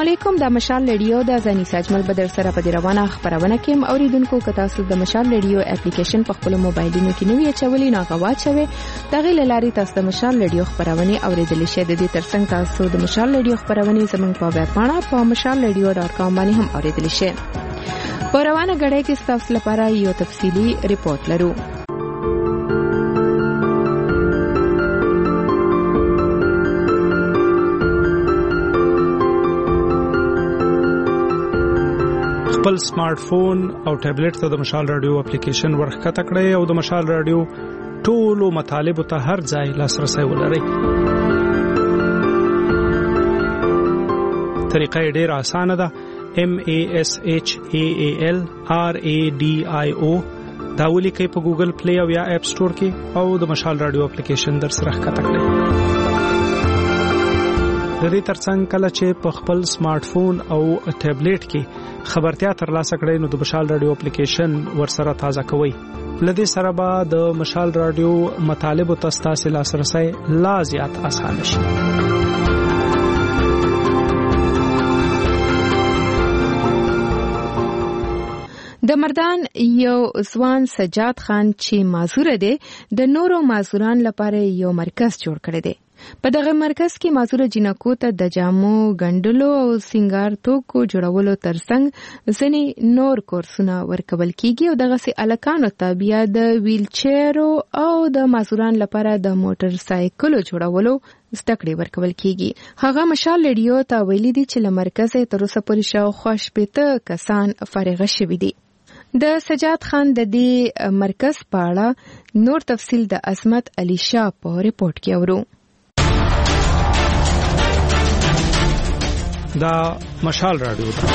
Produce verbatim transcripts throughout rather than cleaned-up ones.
علیکم. د مشال رادیو د ځاني ساجمل بدر سره په روانه خبرونه کې اوریدونکو کتا سو د مشال رادیو اپلیکیشن په خپل موبایلونو کې نوې چولې نه غواچوي. دغه لاري تاسو د مشال رادیو خبرونه اوریدل شئ. د دې ترڅنګ تاسو د مشال رادیو خبرونه زموږ په ویب پاڼه په مشال رادیو ډاټ کام باندې هم اوریدل شئ. په روانه غړې کې تاسو لپاره یو تفصیلی ریپورت لرو. خپل سمارټ فون او ټابلیټ ته د مشال رادیو اپلیکیشن ورخته کړئ او د مشال رادیو ټولو مطالب ته هر ځای لاسرسي ولرئ. طریقه ډېره اسانه ده. M A S H A A L R A D I O دا ولیکئ په ګوګل پلی او یا اپ سٹور کې او د مشال رادیو اپلیکیشن در سره ښکته کړئ. د دې ترڅنګ کله چې په خپل سمارټ فون او ټابلیټ کې خبرتیا ترلاسه کړئ نو د مشال رادیو اپلیکیشن ورسره تازه کوئ. لدې سره به د مشال رادیو مطالب او تاسو لاسرسي لا زیات اسانه شي. د مردان یو ځوان سجاد خان چې معذور دی د نورو معذوران لپاره یو مرکز جوړ کړی دی. په دغه مرکز کې معذور جنکو ته د جامو ګنډلو او سنگار توکو جوړولو ترڅنګ ځینې نور کورسونه ورکول کیږي او دغه سي الکانو ته بیا د ویل چیرو او د معذوران لپاره د موټر سایکلو جوړولو زدهکړې ورکول کیږي. هغه مشال رادیو ته ویلي دي چې له مرکز تر اوسه پورې شاوخوا شپېته کسان فارغ شوي دي. د سجاد خان د دې مرکز په اړه نور تفصیل د عظمت علي شاه په ریپورت کې اورو. دا مشال رادیو ده.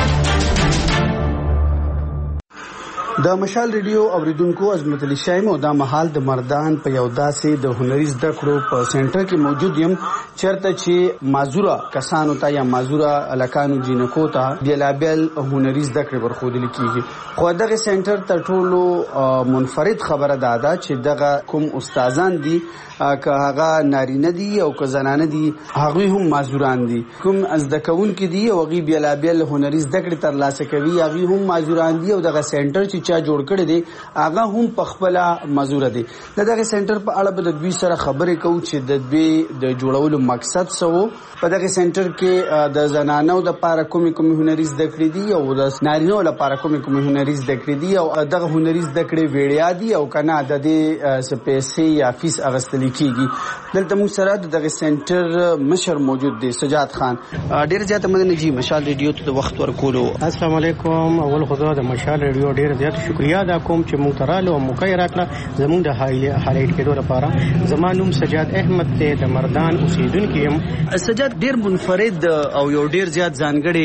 د مشال رادیو اوریدونکو عظمت علي شاه مو د مهال د مردان په یو داسې د هنري زده کړو په سنټر کې موجود یم چرته چې معذوره کسانو ته یا معذوره الکانو جنکو ته بیلابل هنري زده کړې ورخودل کیږي. خو دغه سنټر تر ټولو منفرد خبره ده دا چې دغه کوم استادان دي که هغه نارینه دي او که زنانه دي هغه هم معذوران دي. کوم زده کوونکي دي او هغه بیلابل هنري زده کړې ترلاسه کوي هغه هم معذوران دي او دغه سنټر چې چا جوړ کړی دی هغه هم په خپل معذور دي. دغه سنټر په اړه به د دوی سره خبرې کوو چې د دوی د جوړولو مقصد څه وو. په دغه سنټر کې د زنانو د لپاره کومې کومې هنري زده کړې دي او د نارینه لپاره کومې کومې هنري زده کړې دي او دغه هنري زده کړې ویډیا دي او کنه د دې سپېسې یا فیس اغستل کیږي. دلته موږ سره دغه سنټر مشر موجود دی سجاد خان. ډیر زیات مننه جی مشال رادیو ته وخت ورکولو. السلام علیکم. اول خدا د مشال رادیو ډیر زیات شکریا دا کوم چې موږ تراله او موقع راکړه زموږ د هایلایټ کېدو لپاره. زما نوم سجاد احمد ته د مردان اوسیدونکو یم. سجاد ډیر منفرد او یو ډیر زیات ځانګړي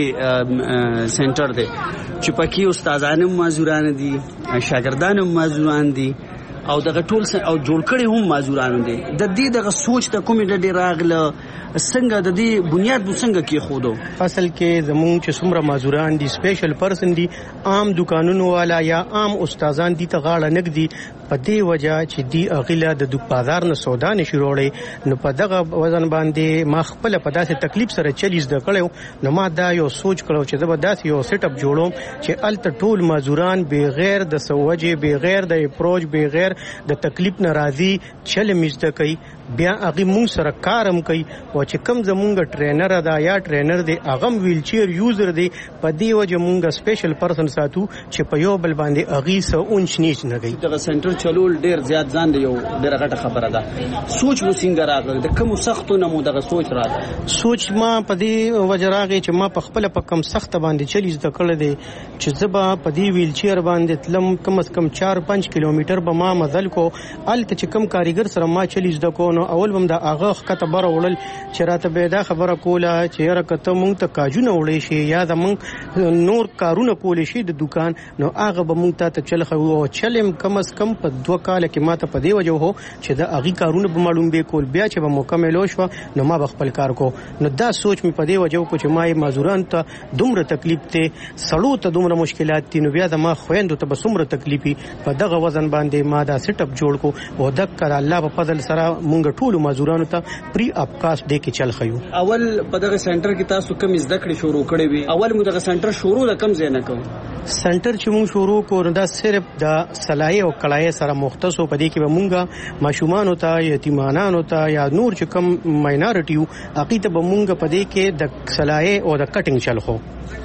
سنټر دی چې پکې استادانو معذوران دي شاګردانو معذوران دي او دغه ټول او جوړ کړي هم معذورانو دي. د دې دغه سوچ ته کومې ډېر راغله څنګه د دې بنیاد څنګه کې خودو اصل کې زموږ چې څومره معذوران دي سپیشل پرسن دي عام دکانونو والا یا عام استادان دي ته غاړه نګدي په دې وجہ چې دی اغیلا د دک بازار نه سودا نشي وروړي نو په دغه وزن باندې ما خپل په داسې تکلیف سره چلیز د کړو نو ما دا یو سوچ کړو چې زه به داسې یو سیټ اپ جوړوم چې الته ټول معذوران بغیر د سوجې بغیر د اپروچ بغیر د تکلیف ناراضي چل مزده کوي بیا هغه مونږ سره کارم کوي او چې کم زمونږ ټرینر ادا یا ټرینر دی هغه ویل چیر یوزر دی په دی وجه مونږ سپیشل پرسن ساتو چې په یو بل باندې هغه سو اونچ نیچ نه کوي. دغه سنټر چلول ډیر زیات ځان دی یو ډیره غټه خبره ده. سوچ مو څنګه راغلی د کوم سختو نه مو دغه سوچ راغلی؟ سوچ ما په دی وجه راغی چې ما په خپل په کم سخت باندې چلیز د کړل دی چې زبا په دی ویل چیر باندې تلم کم از کم چار پنځه کیلومتر به ما مزل کو ال چې کم کاریګر سره ما چلیز د کو نو اول بم دا هغه کته بره وړل چې راته به دا خبره کوله چې را کته مونږ ته کاجونه وړې شي یا د مونږ نور کارونه کولې شي د دکان نو هغه به مونږ ته چل خو او چلم کم از کم په دوه کال کې ماته په دی وجه هو چې دا هغه کارونه به معلوم به کول بیا چې به مکمل شو نو ما به خپل کار کو نو دا سوچ می په دی وجه کو چې ما معذوران ته دومره تکلیف ته سړو ته دومره مشکلات دي نو بیا د ما خويندو ته به څومره تکلیفي په دغه وزن باندې ما دا دا سیټ اپ جوړ کو او د کړه الله په فضل سره مونږ ټول مزدورانو ته پری اپ کاست دې کې چل خيو. اول په دغه سنټر کې تاسو کوم زده کړې شروع کړې وي؟ اول مو دغه سنټر شروع د کوم ځای نه کوم؟ سنټر چې مونږ شروع کړو دا صرف د صلاحي او کړای سره مختص او پدې کې به مونږه ماشومان او ته یتیمانان او ته یا نور چې کم ماینورټیو عقیده به مونږ پدې کې د صلاحي او د کټینګ چل خو.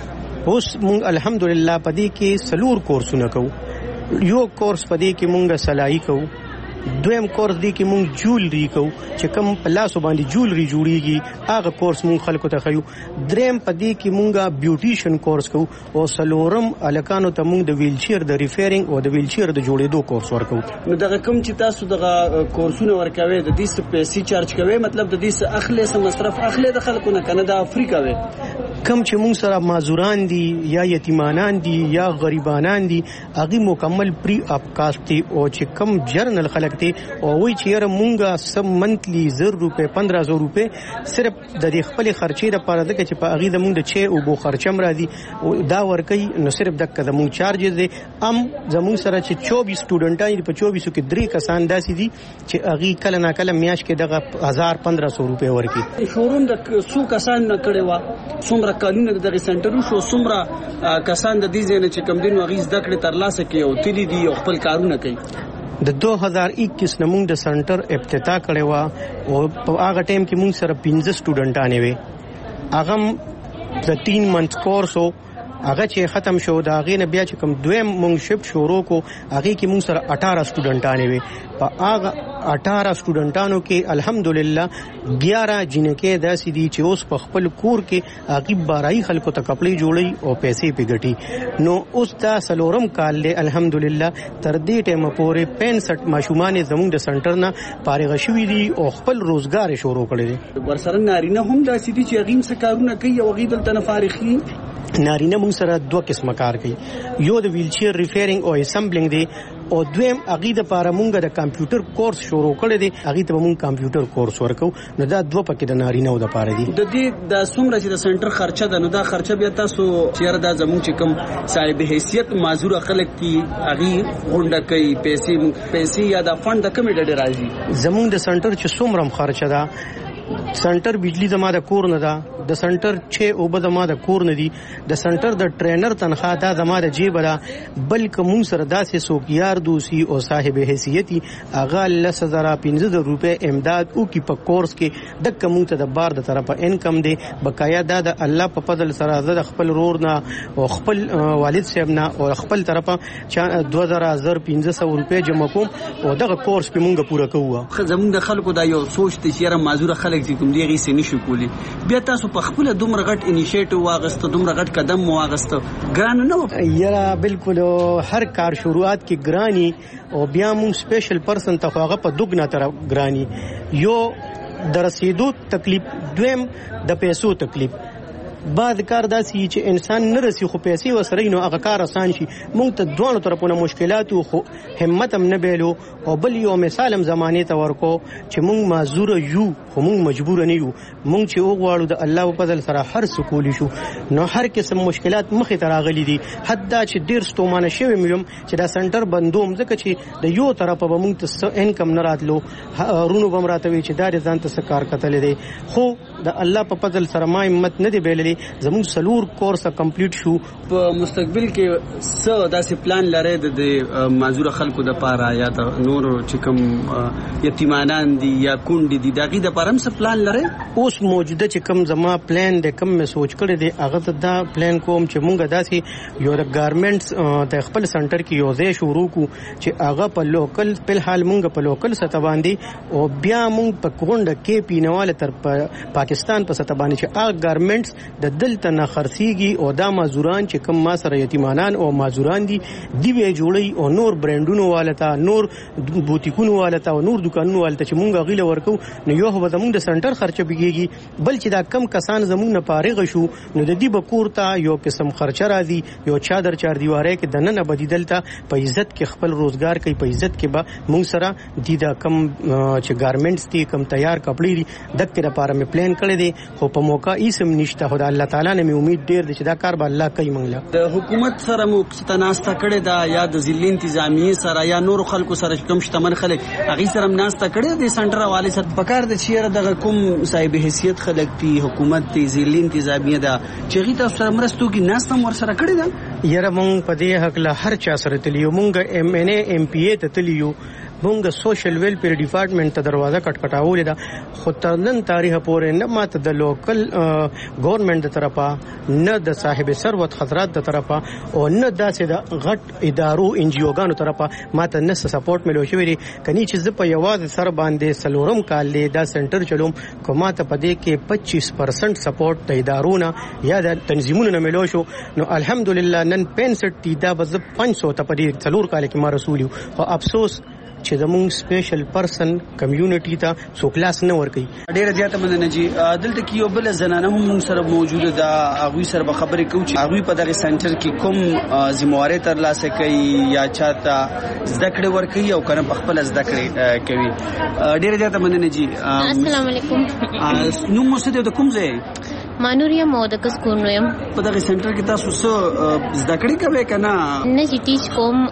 اوس مونږ الحمدلله پدې کې سلور کورسونه کوو. یو کورس پدې کې مونږه صلاحي کوو، دویم کورس دی کې مونږ جولری کوو چې کوم په لاس باندې جولری جوړیږي هغه کورس مونږ خلکو ته خیو. دریم پدې کې مونږه بیوټیشن کورس کوو او سلورم الکانو ته مونږ د ویل چیر د ریفیرینګ او د ویل چیر د جوړېدو کورس ورکو. نو دغه کوم چې تاسو دغه کورسونه ورکوي د دې څه پیسې چارج کوي؟ مطلب د دې څه اخلي څه مصرف اخلي د خلکو نه کنه د افریقا وي؟ کم چې مونږ سره معذوران دي یا یتیمانان دي یا غریبانان دي هغه مکمل پری اپ کاست دي او چې کم جرنل خلک دي او وی چې مونږه سم منتلی زر روپے پندرہ سو روپے صرف د دې خپل خرچې لپاره د چې په هغه د مونږ د چې او بو خرچم راځي دا ورکې نو صرف دک د مونږ چارجز دي. ام زموږ سره چې چوبیس سټوډنټان دي په چوبیس کې درې کسان داسې دي چې هغه کله نا کله میاش کې دغه هزار پندرہ سو روپے ورکې. شوروم د څو کسان نه کړي وا څومره کلونه دغه سنټر شو څومره کسان د دې ځای نه چې کم دین وغیز د کړي تر لاسه کې او تللی دي او خپل کارونه کوي. د دو هزار اکیس نمونږ د سنټر افتتاح کړی و او په هغه ټیم کې مونږ سره پنځه سټوډنټان وي. هغه د تین منث کورس او هغه چې ختم شو دا غي نه بیا چې کوم دویم مونږ شپ شروع کو هغه کې مونږ سره اٹھارہ سټوډنټان وي. په هغه اٹھارہ سټوډنټانو کې الحمدلله گیارہ جنکې داسې دي چې اوس په خپل کور کې هغه بارای خلکو ته کپړې جوړي او پیسې پیګټي. نو اوس دا سلورم کال له الحمدلله تر دې ټیمه پورې پنځه ماشومان زموږ د سنټر نه فارغ شوي دي او خپل روزګار شروع کړی دي. ورسره نارینه هم داسې دي چې هغه څه کارونه کوي او هغه دلته نه فارغ دي. نارینه مونږ سره دوه قسمه کار کوي، یو د ویل چیر ریفیرینګ او اسمبلینګ دی او دویم هغه د پاره مونږ د کمپیوټر کورس شروع کړی دی هغه ته مونږ کمپیوټر کورس ورکو. نو دا دوه پکې د نارینه او د پاره دي. د دې د څومره چې د سنټر خرچه ده نو دا خرچه بیا تاسو چیرې دا زموږ چې کوم صاحب حیثیت معذور خلک کی هغه غونډه کوي پیسې پیسې یا د فند د کمیټه ډیر راځي. زموږ د سنټر چې څومره خرچه ده سنټر بجلی زما د کور نه ده، د سنټر چې او به زما د کور نه دي، د سنټر د ټرینر تنخواه دا زما د جیب ده، بلکې مونږ سره داسې څوک یار دوسی او صاحب حیثیتي هغه لس زره پنځه زره روپۍ امداد وکړي په کورس کې دک مونږ ته د بار د طرفه انکم دی. بقایا دا د الله په فضل سره زه د خپل رور نه او خپل والد صاحب نه او خپل طرفه دوه زره زر پنځه سوه روپۍ جمع کوم او دغه کورس په مونږ پوره کوو. زمونږ د خلکو دا یو سوچ دی چې معذور خلک چې کوم دی غي سني شو کولی بیا تاسو په خپل دومره غټ انیشیټیو واغسته دومره غټ قدم واغسته ګران نه و؟ یاره بالکل هر کار شروعات کې ګرانی او بیا مون سپیشل پرسن ته هغه په دوګنا طرف ګرانی، یو د رسیدو تکلیف، دویم د پیسو تکلیف. بعد کار داسي چې انسان نه رسی خو پیسې وسره نو هغه کار آسان شي. مونږ ته دوه طرفونه مشکلات خو همت هم نه بیلو او بل یو مثالم زمانه ته ورکو چې مونږ معذور یو خو مونږ مجبور نه یو. مونږ چې وغواړو د الله په فضل سره هر څه کولی شو. نو هر قسم مشکلات مخې ته راغلي دي، حتی چې ډیر ستومانه شوی مې چې دا سنټر بندوم ځکه چې د یو طرفه به مونږ ته انکم نه راتلو، رونو بم راتوي چې دا ځان ته کار کتل دي. خو د الله په فضل سره ما همت نه دی بیللی، زموږ سلور کورس کمپلیټ شو. په مستقبل کې څه داسې پلان لري د معذور خلکو د پاره یا د نور چې کوم یتیمانان دي یا کونډې دي دغه د پاره څه پلان لري؟ اوس موجوده چې کوم زما پلان د کوم مې سوچ کړی دی هغه دا پلان کوم چې مونږ داسې یو د ګارمنټس د خپل سنټر کې یو ځای شروع کو چې هغه په لوکل په حال مونږ په لوکل سطح باندې او بیا مونږ په کونډه کې پینواله تر پاکستان په سطح باندې چې هغه ګارمنټس د دلته نه خرڅيږي او دا مازوران چې کوم ما سره یتیمانان او مازوران دي دی به جوړي او نور برانډونو والته نور بوتیکونو والته او نور دکانونو والته چې مونږ غیله ورکو نو یو هو زمونږ د سنټر خرچه بيږي، بل چې دا کم کسان زمونږ نه فارغ شو نو د دې بکورتا یو قسم خرچه راځي، یو چادر چار دیواره کې دنه نه بدیدلته په عزت کې خپل روزګار کوي، په عزت کې به مونږ سره د دا کم چې ګارمنټس دي کم تیار کپړې دي دغه لپاره مې پلان کړی دی خو په موقع ایسم نشته. خدای الله تعالی نه مې امید ډیر دی چې دا کار به الله کوي. موږ د حکومت سره مو ستناسته کړی دا یا د ضلع انتظامیه سره یا نور خلکو سره کوم شتمن خلک هغه سره ناسته کړی دی سنټر حواله سره پکار د چیرې د کوم صاحب حیثیت خلک دی حکومت دی ضلع انتظامیه دا چې غي تاسو سره مرستو کې ناسته ور سره کړی دا یره مونږ په دې حق له هر چا سره تلیو. مونږ ایم ان ای ایم پی ای ته تلیو. مونږ سوشل ویلفیر ډپارټمنټ ته دروازه کټکټاولې ده خو تر نن تاریخ پورې نه ماته د لوکل ګورنمنت د طرفه نه د صاحب ثروت خطرات د طرفه او نه داسې د غټ ادارو ان جی اوګانو طرفه ماته نه سپورټ ملو شوی دی. کني چې زه په یوازې سر باندې سلورم کال دی دا سنټر چلوم کومه ته پدې کې پچیس پرسنټ سپورټ د ادارونو یا د تنظیمونو نه ملو شو. نو الحمدلله نن پنځه دا بز پنځه سو ته پدې څلور کال کې ما رسول او افسوس چې زموږ سپیشل پرسن کمیونټي ته سو کلاس نه ورکي. ډیره زیاته مننه جی. دلته کې یو بل زنانه هم موږ سره موجوده ده هغه سره به خبرې کوو چې هغه په دغه سنټر کې کوم ذمہواری تر لاسه کوي یا چاته زده کړې ورکي او کنه په خپل زده کړې کوي. ډیره زیاته مننه جی. السلام علیکم. نو مو څه د کوم ځای مانوریا مو د کس کو نویم په دغه سنټر کې تاسو څه زده کړې کوي کنه نه چې ټیچ کوم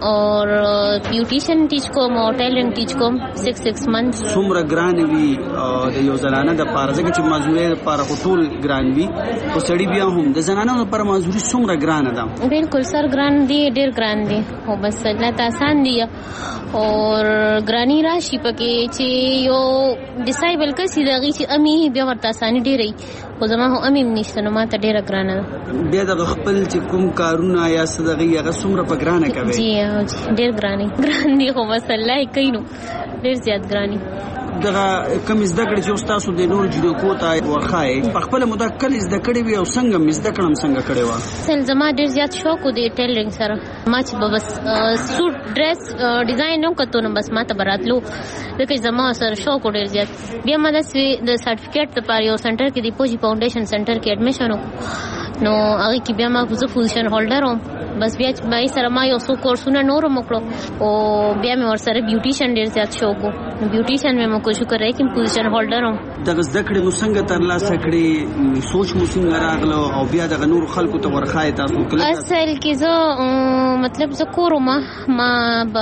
او بیوټیشن ټیچ کوم او ټیلنټ ټیچ کوم سکس سکس منث. څومره ګران وی د یو زنانه د پارځه چې مازوري لپاره ټول ګران وی او سړی بیا هم د زنانه لپاره مازوري څومره ګران ده؟ بالکل سر ګران دی ډیر ګران دی او بس الله آسان دی او ګرانی راشي پکې چې یو ډیسایبل کسي دغه چې امي بیا ورته آسان ډیرې خو زما هم امیم نشته نو ماته ډیره ګرانه ده. بیا د خپل چې کوم کارونه یا صدقې هغه څومره په ګرانه کوي؟ جی ډیر ګرانی ګران دی خو بس الله یې کوي نو ډیر زیات ګرانی. دغه کوم زده کړې چې تاسو د نور جنکو ته ورخای په خپل موده کله زده کړې وي او څنګه مې زده کړم څنګه کړې و؟ سل زما ډیر زیات شوق دی ټیلرینګ سره. ما چې بس سوټ ډریس ډیزاین نو کتو نو بس ما ته براتلو دغه زما سره شوق ډیر زیات. بیا ما د سرټیفیکیټ لپاره یو سنټر کې دی پوجي فاونډیشن سنټر کې اډمیشن وکړ نو هغه کې بیا ما پوزه پوزیشن هولډر وم. بس بیا چې مې سره ما یو څو کورسونه نور مکړو او بیا مې ور سره بیوټیشن ډیر زیات شوق وو. بیوټیشن مې مو کوشش کړی چې پوزیشن هولډر وم. دغه زده کړې مو څنګه تر لاسه کړې سوچ مو څنګه راغلو او بیا دغه نور خلکو ته ورخای تاسو کله؟ اصل کې زه مطلب زه کورم ما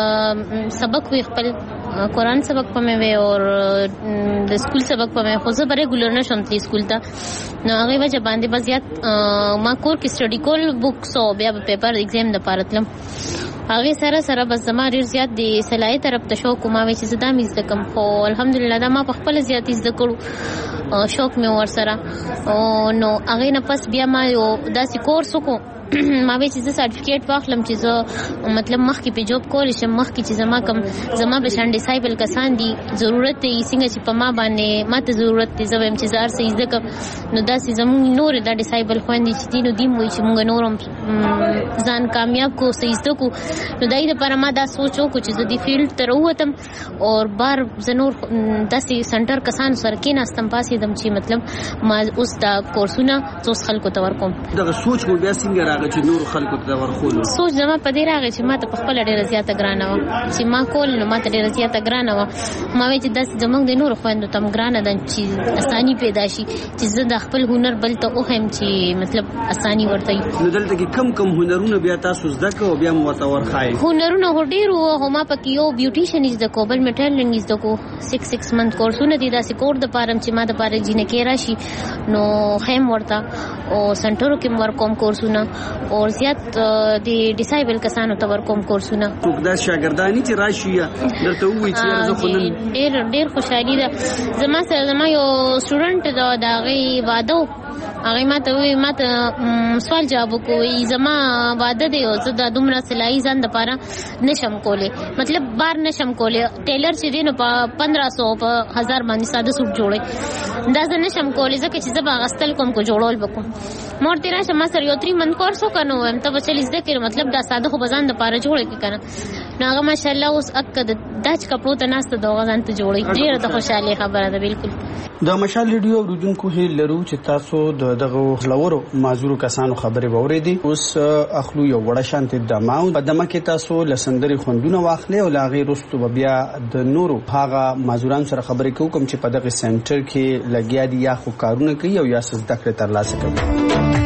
سبق وی خپل قرآن سبق پمه وی او د سکول سبق پمه خو زه بره ګولر نشم تلی سکول ته نو هغه وجه باندې بس زیات ما کور کې سټډي کول بوکس او بیا په پیپر ایگزام د پارتلم هغه سره سره بس زما ډیر زیات دی صلاحیت طرف ته شوق ما وی چې زدا مې زده کوم خو الحمدلله دا ما په خپل زیات زده کړو شوق مې ور سره او نو هغه نه پس بیا ما یو داسې کورس وکړو ما وی چې زه سرټیفیکیټ واخلم چې زه مطلب مخکې په جوب کول شم مخکې چې زما کم زما به شان ډیسایبل کسان دي ضرورت دی څنګه چې په ما باندې ماته ضرورت دی زه هم چې زار سې زده کوم نو داسې زموږ نور دا ډیسایبل خويندې چې دینو دیم وي چې موږ نورم ځان کامیاب کو سې زده کو نو دای د پر ما دا سوچو کو چې زه دی فیلډ تر ووتم او بار زنور داسې سنټر کسان سره کې ناستم پاسې دم چې مطلب ما اوس دا کورسونه څو خلکو ته ورکوم. دا سوچ مو بیا څنګه چې نور خلکو ته ورخولو؟ سوچ زما په دې راغی چې ما ته په خپل ډیره زیاته ګرانه و چې ما کول نو ما ته ډیره زیاته ګرانه و ما وی چې داسې زموږ د نور خويندو تم ګرانه ده چې اساني پیدا شي چې زه د خپل هنر بل ته اوهم چې مطلب اساني ورته. نو دلته کې کم کم هنرونه بیا تاسو زده کوو بیا مو ورته ورخای؟ هنرونه هډیر وو هم پکې یو بیوټیشن زده کو بل میټرلینګ زده کو سکس سکس منث کورسونه دي داسې کور د پارم چې ما د پاره جینې کې راشي نو خیم ورته او سنټرو کې مور کوم کورسونه او زیات د ډیسایبل کسانو ته ورکوم کورسونه. څوک دا شاګردانی چې راشي درته وایي چې زه خو نن ډیر ډیر خوشحالي ده زما سره زما یو سټوډنټ دا دغه واده هغه ماته وی ماته سوال جواب کوي زما واده دی او زه د دومره سلای ځان د پاره نشم کوله مطلب بار نشم کوله ټیلر چې دینو په پندرہ سو په هزار باندې ساده سوټ جوړي دا زه نشم کوله ځکه چې زه باغستل کوم کو جوړول وکم مور تیرا شمه سره یو تری من کورس وکنو هم ته بچل زده کړ مطلب دا ساده خو بزان د پاره جوړه کې کنه نو هغه ماشاءالله اوس اکه د داچ کپړو ته ناسته د غزان ته جوړي ډیره د خوشاله خبره ده. بالکل د مشال ریډیو اوریدونکو هی لرو چې تاسو د دغه خلورو معذور کسانو خبرې ووريدي. اوس اخلو یو وړه شانت د ماو په دمه کې تاسو لسندري خوندونه واخلې او لاغي رستو بیا د نورو هغه معذوران سره خبرې کوم چې په دغه سنټر کې لګیا دي یا خو کارونه کوي او یا څه زده کړې ترلاسه کوي.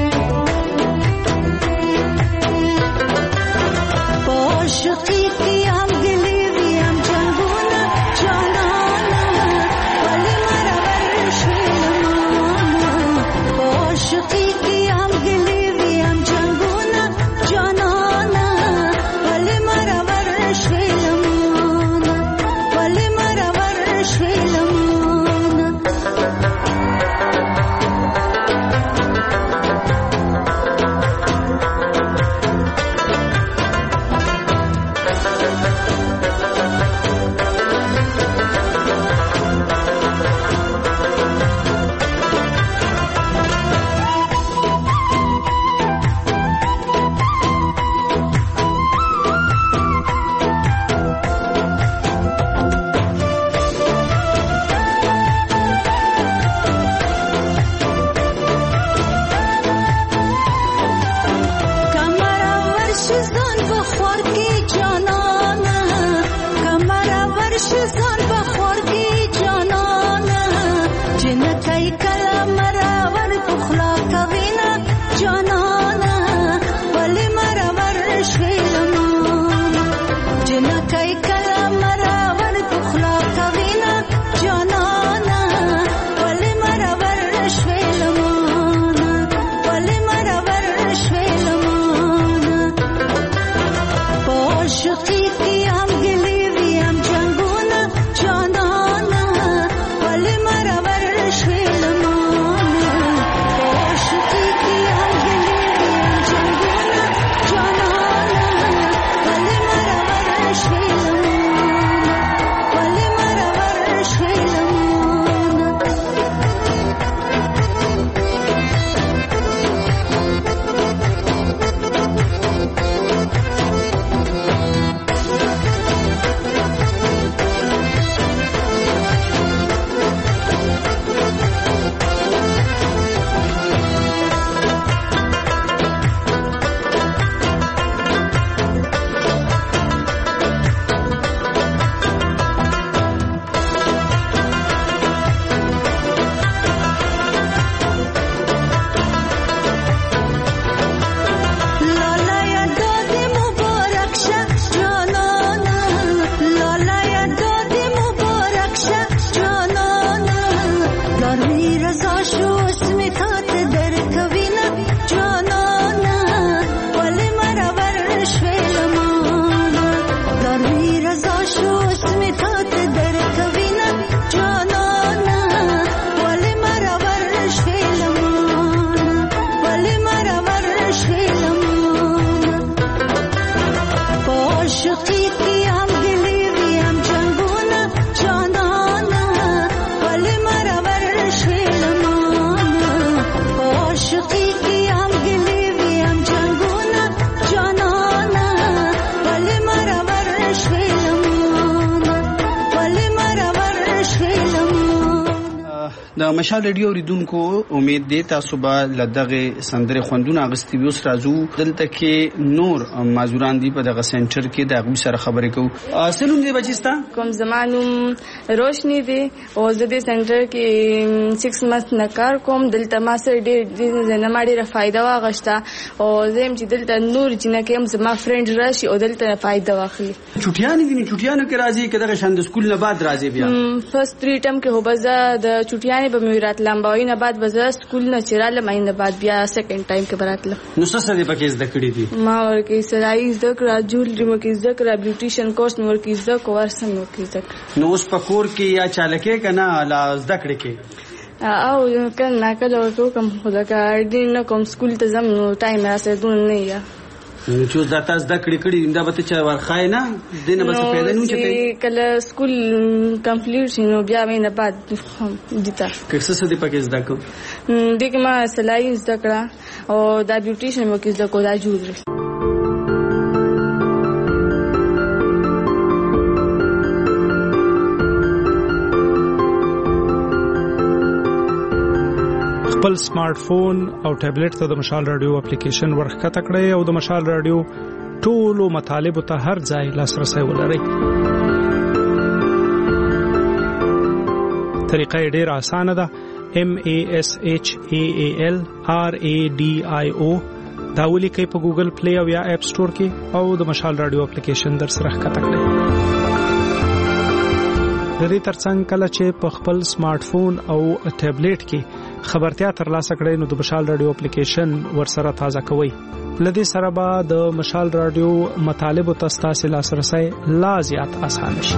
د مشال ریډیو اوریدونکو امید دی تاسو به لدغه سندره خوندونه اغستی ویوس رازو دلته کې نور معذوران دی په دغه سنټر کې د غوي سره خبرې کوو. سلام دی بچستا کوم زمانوم روشنی دی او د دې سنټر کې سکس منث نکار کوم دلته ما سره ډېر د نماړي را فائدہ واغشتا او زم چې دلته نور جنہ کې هم زما فرند راشي او دلته فائدہ واخلي. چټیان دي چټیانو کې راځي کله شاند سکول نه بعد راځي بیا فرست تری ټرم کې هوبزا د چټیان به میرات لمباوی نه بعد بزا سکول نه چراله مینه بعد بیا سیکنډ ټایم کې براتله. نو څه څه دې پکې زده کړې دي؟ ما ورکې سړای زده کړه جولري مو کې زده کړه بیوټیشن کورس مو ورکې زده کو ورسم مو کې زده کړه. نو اوس په کور کې یا چالکې کنه لا زده کړې کې او کله کله ورته کوم خدا کار دین نه کوم سکول ته زم نو ټایم راځي دون نه یا چې دا تاسو د کړي کړي دا به ته چا ورخای نه دینه بس پیدا نه چته کله سکول کمپلیټ شنو بیا مینه بعد دیتا کیسه څه دی پکې زده کو دغه ما سلای زده کړه او دا بیوټیشن مو کې زده کو دا جوړ خپل سمارټ فون او ټابلیټ ته د مشال رادیو اپلیکیشن ورخکته کړئ او د مشال رادیو ټولو مطالبه ته هر ځای لاسرسي ولرئ. طریقه ډیره اسانه ده. M A S H A A L R A D I O دا ولیکئ په ګوګل پلی او یا اپ سٹور کې او د مشال رادیو اپلیکیشن در سره ښکته کړئ. د دې ترڅنګ کله چې په خپل سمارټ فون او ټابلیټ کې خبرتیا ترلاسه کړئ نو د مشال رادیو اپلیکیشن ورسره تازه کوئ. لدې سره به د مشال رادیو مطالبه ته ستاسو لاسرسي لا زیات آسان شي.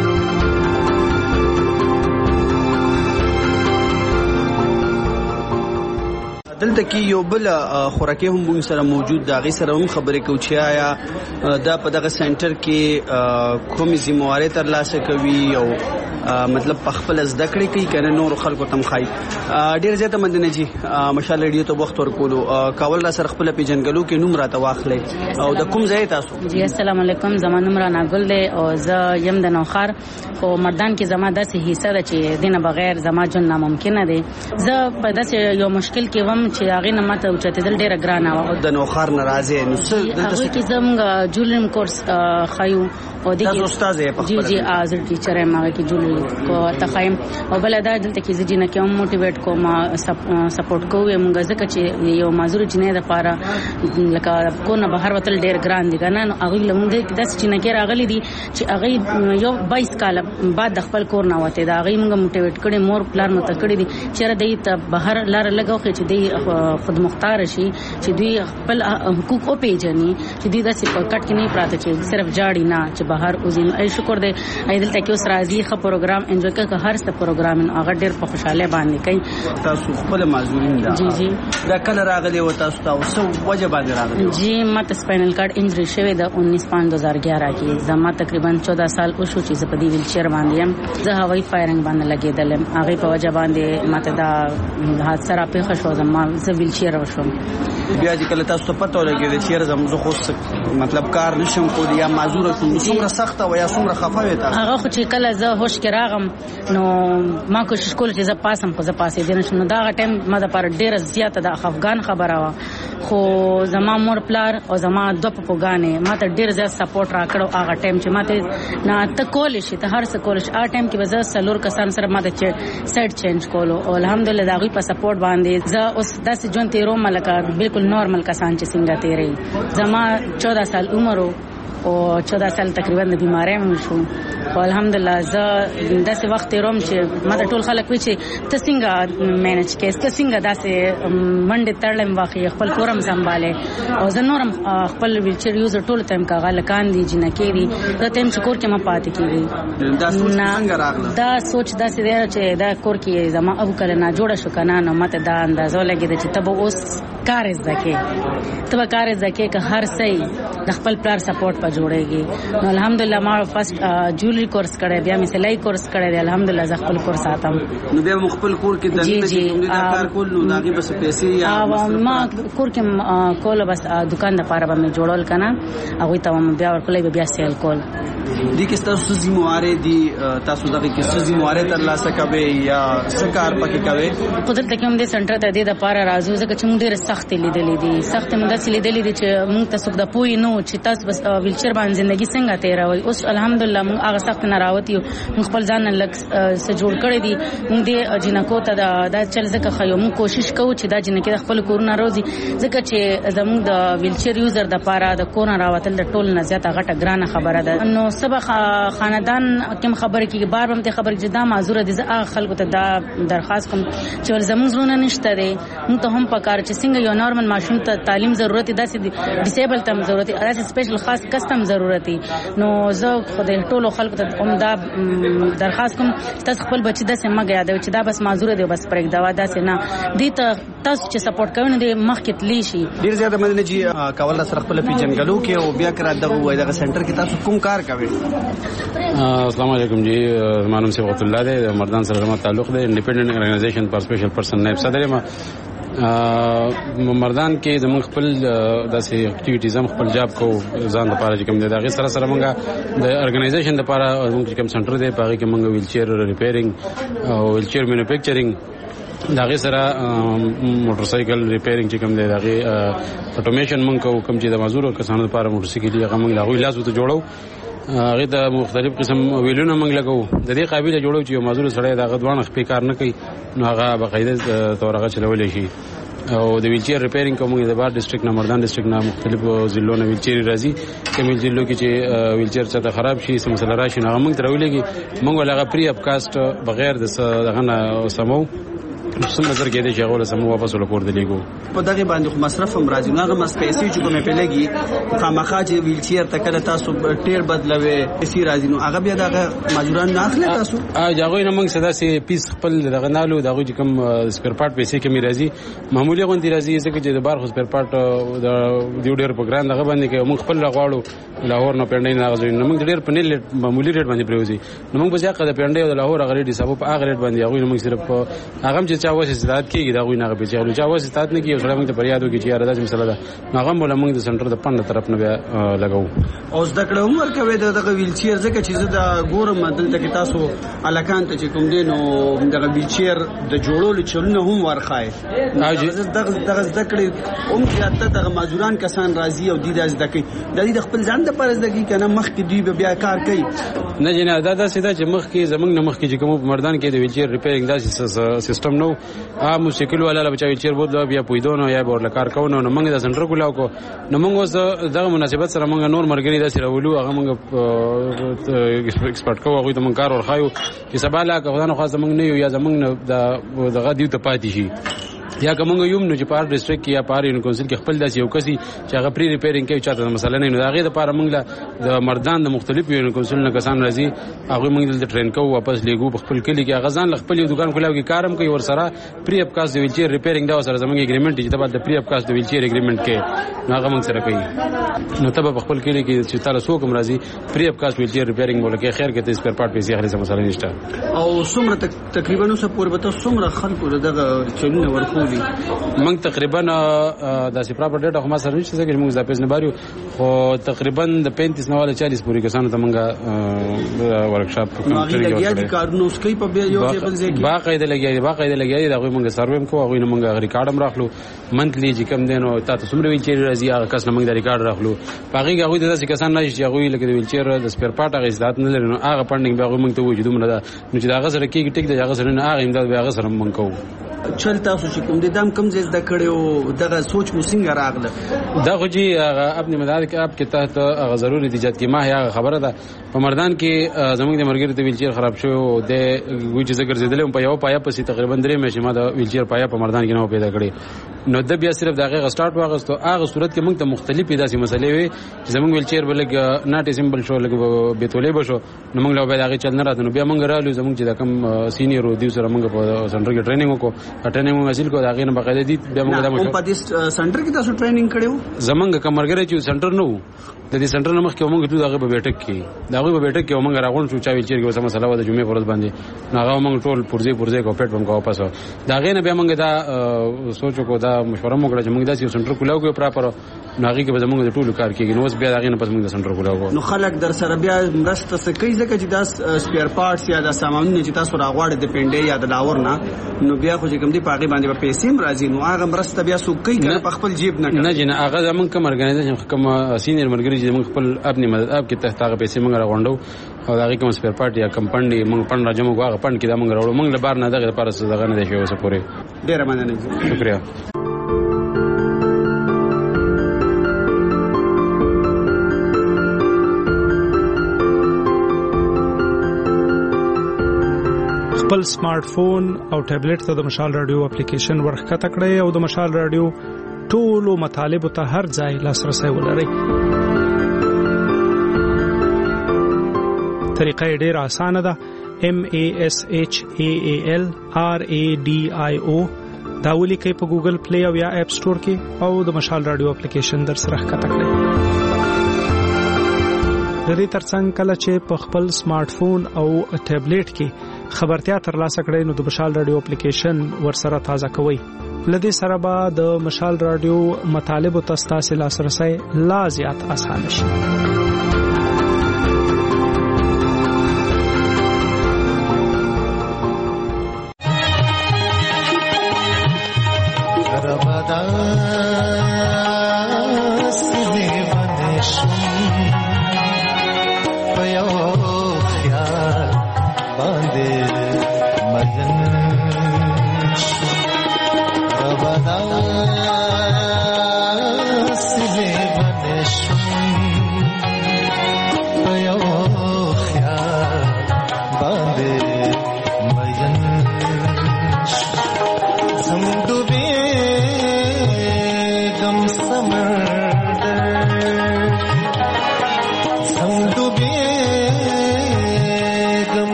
دلته کې یو بل خوراکي هم موږ سره موجود دا غي سره هم خبرې کوو چې آیا دا په دغه سنټر کې کومې ذمہواري ترلاسه کوي او مطلب په خپل زده کړې کوي کنه نور خلکو تم خای. ډیر زیاته مندنه جی مشال رادیو ته وخت ورکولو کاول را سره خپل پیجنګلو کې نوم راته واخلې او د کوم ځای تاسو؟ جی السلام علیکم، زما نوم را ناګل دی او زه یم د نوخار او مردان کې زما داسې حصہ ده چې دینه بغیر زما جون ناممکن دی. زه په داسې یو مشکل کې وم چې هغه نه ماته اوچتېدل ډیره ګرانه و. د نوخار ناراضه نو څه دلته کې زموږ جولرم کورس خایو او د تاسو استاد یې په خپل جی جی از ټیچر یم هغه کې جولرم کو تخایم او بل دا دلته کې زه جنہ کوم موټیویټ کوم سپورټ کوم موږ ځکه چې یو معذور جنې د پاره لکه کو نه بهر وتل ډیر ګران دي کنه هغه لمونږ د داس جنہ کې راغلي دي چې هغه یو بایس کال بعد د خپل کور نه وته دا هغه موږ موټیویټ کړي مور پلان مت کړي دي چې را دی ته بهر لار لګاو چې دی خود مختار شي چې دوی خپل حقوق او پیژني چې دوی داسې په کټ کې نه پراته چې صرف جاړي نه چې بهر اوزین ای شکر دې ایدل تکي اوس راځي خو پروګرام انجوای کوي هر څه پروګرام هغه ډېر په خوشاله باندې کوي. تاسو خپل معذورین دا جی جی دا کله راغلي و تاسو تاسو وجه باندې راغلي؟ جی ماته سپاینل کارډ انجری شوی د انیس پانچ دو ہزار گیارہ کې زما تقریبا چودہ سال او شو چې زه په دې ویل چیر باندې يم. زه هوایي فایرنګ باندې لګیدلم هغه په وجه باندې ماته دا حادثه را پیښ شو زما زه ویل چیر وشم. بیا چې کله تاسو ته پته ولګی چې زم زه خو مطلب کار نشم کول یا معذور شوم څومره سخت او یا څومره خفه وې تاسو؟ هغه خو چې کله زه هوش کې راغم نو ما کوشش کول چې زه پاسم خو زه پاسې دین شم. دا ټیم ما د پر ډیر زیاته د افغان خبره وا خو زما مور پلار او زما دوه پپوګانې ما ته ډیر زیات سپورټ راکړو. هغه ټیم چې ما ته نه ته کول شي ته هر څه کول شي هغه ټیم کې زه سلور کسان سره ما د سیټ چینج کولو او الحمدلله دا غي په سپورټ باندې زه اوس داسې جون تیرو ملکه بالکل نارمل کسان چې څنګه تیرې. زما چودہ سال عمر او چودہ سال تقریبا د بیماری مې شو او الحمدلله زه داسې وخت روم چې ما د ټول خلک وی چې ته څنګه مینج کې ته څنګه داسې منډه تړلم واخی خپل کورم سنباله او زه نورم خپل ویلچر یوزر ټول ټایم کاغه لکان دي جنہ کې دي دا ټیم چې کور کې ما پاتې کیږي. دا سوچ څنګه راغله؟ دا سوچ داسې دی چې دا کور کې زما ابو کله نه جوړه شو کنه نو ماته دا اندازو لګی چې تب اوس کار زکه تب کار زکه که هر څه د خپل پلار سپورټ په جوړيږي. نو الحمدلله ما فرست جولری کورس کړی بیا مې سلای کورس کړی دی الحمدلله ز خپل کورس ساتم. نو بیا مخبل کور کې د دې کار کول نو داغي بس پیسې یا ما کور کې کول بس دکان د پاره به مې جوړول کنه هغه ته بیا ورکلې بیا سیل کول. دي کې تاسو زمواره دي تاسو دغه کې زمواره تر لاسه کوي یا سکار پکې کوي؟ قدرت کې هم دې سنټر ته دې د پاره راځو ځکه چې موږ ډېر سخت لیدلې دي سخت موږ داسې لیدلې دي چې موږ تاسو د پوي نو چې تاسو بس ویلچر باندې ژوندۍ څنګه تیروي. اوس الحمدلله موږ هغه سخت نه راوتی موږ خپل ځان لږ څه جوړ کړی دي. موږ دې جنکو ته دا چل ځکه خو موږ کوشش کوو چې دا جنکې د خپل کورونه روزي ځکه چې زموږ د ویلچر یوزر د پاره د کور راوتل د ټول نه زیاته غټه ګرانه خبره ده. نو سبا خاندان کوم خبره کې بار هم ته خبره جدا معذور دي. زه خلکو ته دا درخواست کوم چې زموږ زونه نشته دي موږ ته هم پکار چې څنګه یو نارمل ماشوم ته تعلیم ضرورت دي داسې ډیسیبل تم ضرورت دي داسې سپیشل خاص کسٹم ضرورت دي. نو زه خدای ټولو خلکو ته هم دا درخواست کوم تاسو خپل بچی داسې مګ یاد چې دا بس معذور دي بس پرېږ دا داسې نه دي ته تاسو چې سپورټ کوئ نو د مخکې تلی شي. ډیر زیاته مدنه جی کول سره خپل پیجنګلو کې او بیا کرا دغه وای دغه سنټر کې تاسو کوم کار کوئ؟ السلام علیکم جی مانم صبغت الله دی مردان سره ما تعلق دی انډیپندنٹ ارګنایزیشن پر سپیشل پرسن نائب صدر ما مردان کې زموږ خپل داسې اکټیویټیز هم خپل جاب کو ځان لپاره چې کوم دی دا غي سره سره موږ د ارګنایزیشن لپاره موږ کوم سنټر دی پاره کې موږ ویلچیر ریپیرینګ او ویلچیر مینوفیکچرینګ دا غي سره موټر سایکل ریپیرینګ چې کوم دی دا غي اټومیشن مونږ کو کوم چې د مزدور کسانو لپاره موټر سایکل هغه مونږ لا غوي لاس وته جوړو هغه د مختلف قسم ویلونه موږ لګو د دې قابلیت جوړو چې یو مزدور سره د غدوان خپل کار نه کوي نو هغه بقاعده تورغه چلولې شي او د ویلچیر ریپیرینګ کوم د بار ډیسټریکټ نه مردان ډیسټریکټ نه مختلف ضلعو نه ویلچیر راځي کوم ضلعو کې چې ویلچیر څخه خراب شي سم مسله راشي نو موږ ترولېږي موږ ولغه پری اپ کاست بغیر د دغه نه سمو سم نظر کې دې چې غوړه سم واپس ولکور دی لګو په دغه باندې خو مصرف هم راځي نو هغه مس پیسې چې کومه په لګي خامخا چې ویلچیر تکله تاسو ټیر بدلوي پیسې راځي نو هغه بیا دغه ماجوران نه اخلي تاسو ا جاغوی نه موږ صدا سي پیس خپل دغه نالو دغه چې کوم سپیر پارت پیسې کمی راځي معمولی غونډي راځي ځکه چې د بار خو سپیر پارت د دیو ډیر په ګران دغه باندې کې موږ خپل غواړو لاهور نه پندای نه غوښنه نو موږ ډیر په نیل معمولی ریټ باندې پروزي نو موږ په ځکه د پندای او د لاهور غړي دي سبب هغه ریټ باندې هغه موږ صرف هغه چې چا واسه زیات کیږي دا غوینه په چالو چا واسه ستات نه کیږي سره موږ ته پریادو کې چې یاره دا مسله ده هغه مولا موږ د سنټر د پنده طرف نه بیا لګاو او زده کړه عمر کوي دغه ویلچیر ځکه چې زه د ګورم دلته کې تاسو الکان ته چې کوم دین او دغه ویلچیر د جوړولو چلونه هم ورخای دغه دغه زده کړه هم چې ته دغه ماجوران کسان راضي او د دې زده کوي د دې خپل ځان د پرز دګي کنه مخ کې دوی بیا کار کوي نه جنا دا دا سیده چې مخ کې زمنګ نه مخ کې چې کوم مردان کې د ویلچیر ریپیرینګ دا سیستم نو ا موسیقل والا بچا ویلچیر بوتلو بیا پویدونو یا بورل کار کوونو نو موږ د سنټر کولاو کو نو موږ اوس دغه مناسبت سره موږ نور مرګري د سره ولو هغه موږ ایکسپرت کوو هغه د موږ کار ورخایو چې سبا لا غوښنه خاصه موږ نه یو یا زمنګ د دغه دیو ته پاتې شي یا کومه یوم نو چې پار ډیسټریکټ کې یا پار یو کونسل کې خپل داسې یو کسي چې هغه پری ریپیرینګ کوي چاته مسله نه نو هغه د پاره موږ د مردان د مختلف یو کونسل نه کسان راځي هغه موږ د ټرین کوو واپس لګو په خپل کلی کې غزان خپل یو دکان کولاو کې کارم کوي ور سره پری اپ کاس د ویلچیر ریپیرینګ دا سره زموږ اګریمنت چې تبع د پری اپ کاس د ویلچیر اګریمنت کې هغه موږ سره کوي نو تبع خپل کلی کې چې تعالی سو کوم راځي پری اپ کاس ویلچیر ریپیرینګ ولکه خیر کې د سپیر پارت پیسې اخلي مسله نشته او څومره تقریبا نو سپور به تاسو څومره خلکو دغه چلونه ورکولي موږ تقریبا د سپراپر ډیټا خو ما سره نشته چې موږ د پیس نه بارو خو تقریبا د پینتیس نه والا چالیس پوری کسانو ته موږ ورکشاپ کوو لګیا دي کارونو سکي په بیا یو ځای بل ځای کې باقاعده لګیا دي باقاعده لګیا دي دا موږ سرویم کوو هغه موږ ریکارډ هم راخلو منتلی چې کم دینو تاسو څومره ویلچیر راځي هغه کس موږ د ریکارډ راخلو باقي هغه د څه کسان نه چې هغه لکه د ویلچیر د سپیر پارت هغه ځات نه لري نو هغه پندینګ به موږ ته وجود نه ده نو چې دا هغه سره کېږي ټیک د هغه سره نه هغه امداد به هغه سره موږ کوو چل تاسو چې کوم دي دام کم زیات د کړو دغه سوچ مو څنګه راغله دا خو جی خپل مدارک اپ کې تحت هغه ضروري دي چې ما هغه خبره ده په مردان کې زموږ د مرګري د ویلچیر خراب شو د وجه زګر زیدل په یو پایا پسې تقریبا درې مې ما د ویلچیر پایا په مردان کې نو پیدا کړی نو د بیا صرف دغه سٹارټ واغستو هغه صورت کې موږ ته مختلفې داسې مسلې وي چې زموږ ویلچیر بلګ ناټ سیمبل شو لګ بیتولې بشو نو موږ له به دغه چل نه راځو بیا موږ رالو زموږ چې د کم سینیئر دی سره موږ په سنټر کې ټریننګ وکړو ټریننګ حاصل کو دا غینه بقاعده دي بیا موږ د مشو په دې سنټر کې تاسو ټریننګ کړو زمونږ کمرګره چې سنټر نو د دې سنټر نه مخکې موږ ټول هغه په بیٹک کې دا هغه په بیٹک کې موږ راغون شو چا ویلچیر کې وسه مسله و د جمعې پرځ باندې هغه موږ ټول پرځي پرځي کو پټ بم کو واپس دا غینه بیا موږ دا سوچو کو دا مشوره موږ چې موږ دا سنټر کولاو کو پراپر ناغي کې به موږ د ټولو کار کېږي نو بیا دا غینه پس موږ د سنټر کولاو نو خلک در سره بیا مرسته سکی ځکه چې دا سپیر پارټس یا د سامانونه چې تاسو راغواړئ د پنډې یا د لاور نه نو بیا خو چې کوم دی پاغي باندې په پیسې راځي نو هغه مرسته بیا سو کوي کنه په خپل جیب نه نه جن هغه زمون کوم ارګنایزیشن کوم سینیئر مرګري چې موږ خپل خپل مدد اپ کې تحت هغه پیسې موږ راغونډو او هغه کوم سپیر پارټ یا کمپنی موږ پند راځم هغه پند کې دا موږ راوړو موږ لبار نه دغه لپاره څه دغه نه دی شو اوسه پورې ډیر مننه شکریہ خپل سمارټ فون او ټابلیټ ته د مشال رادیو اپلیکیشن ورخکته کړئ او د مشال رادیو ټولو مطالب ته هر ځای لاسرسي ولرئ. طریقه ډیره اسانه ده. M A S H A A L R A D I O دا ولیکئ په ګوګل پلی او یا اپ سٹور کې او د مشال رادیو اپلیکیشن در سره ښکته کړئ. د دې ترڅنګ کله چې په خپل سمارټ فون او ټابلیټ کې خبرتیا ترلاسه کړئ نو د مشال رادیو اپلیکیشن ورسره تازه کوئ. لدې سره به د مشال رادیو مطالب او تاسو لاسرسي لا زیات اسانه شي.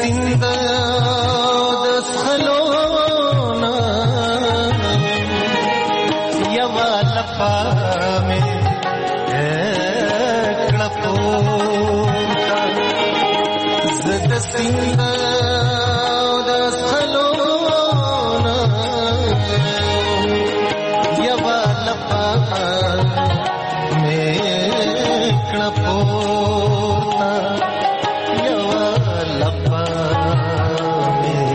سیند د سخلونا یوا لپا مې کړپوتا زد سیند د سخلونا یوا لپا مې کړپوتا یوا لپا مې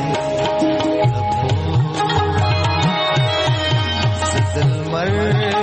زدل مر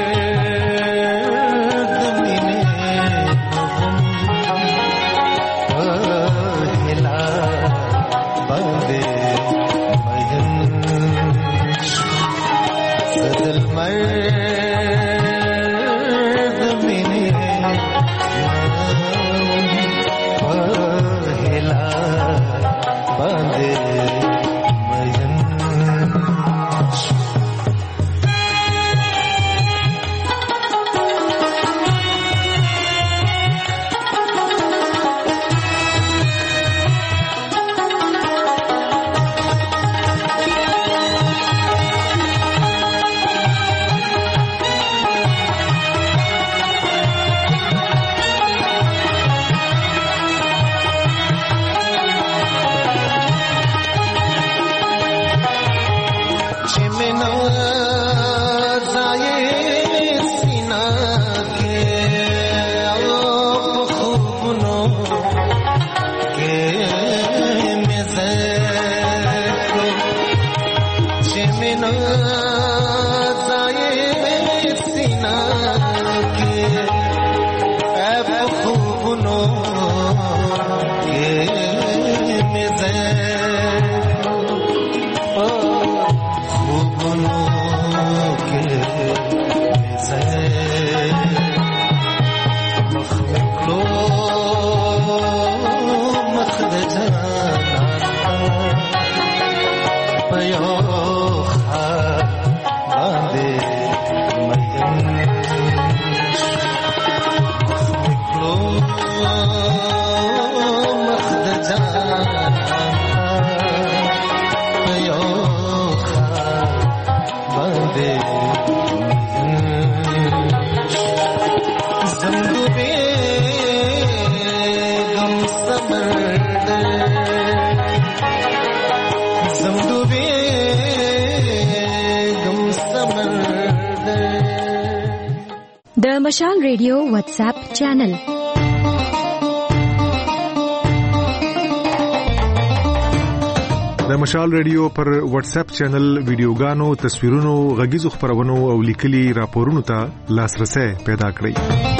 د مشال ریډیو واتس اپ چینل د مشال ریډیو پر واتس اپ چینل ویډیوګانو، تصویرونو، غږیزو خبرونو او لیکلي راپورونو ته لاسرسي پیدا کړئ.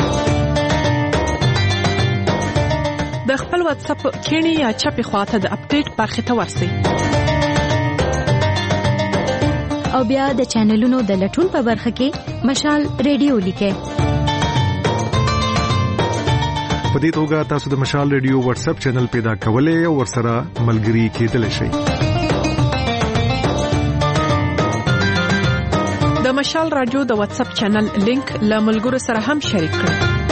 د خپل واتس اپ کینی یا چپی خواته د اپډیټ برخه ته ورسئ او بیا د چینلونو د لټون په برخه کې مشال ریډیو لیکئ. په دې توګه تاسو د مشال ریډیو واتس اپ چینل پیدا کولای او ورسره ملګري کېدلی شئ. د مشال رادیو د واتس اپ چینل لینک له ملګرو سره هم شریک کړئ.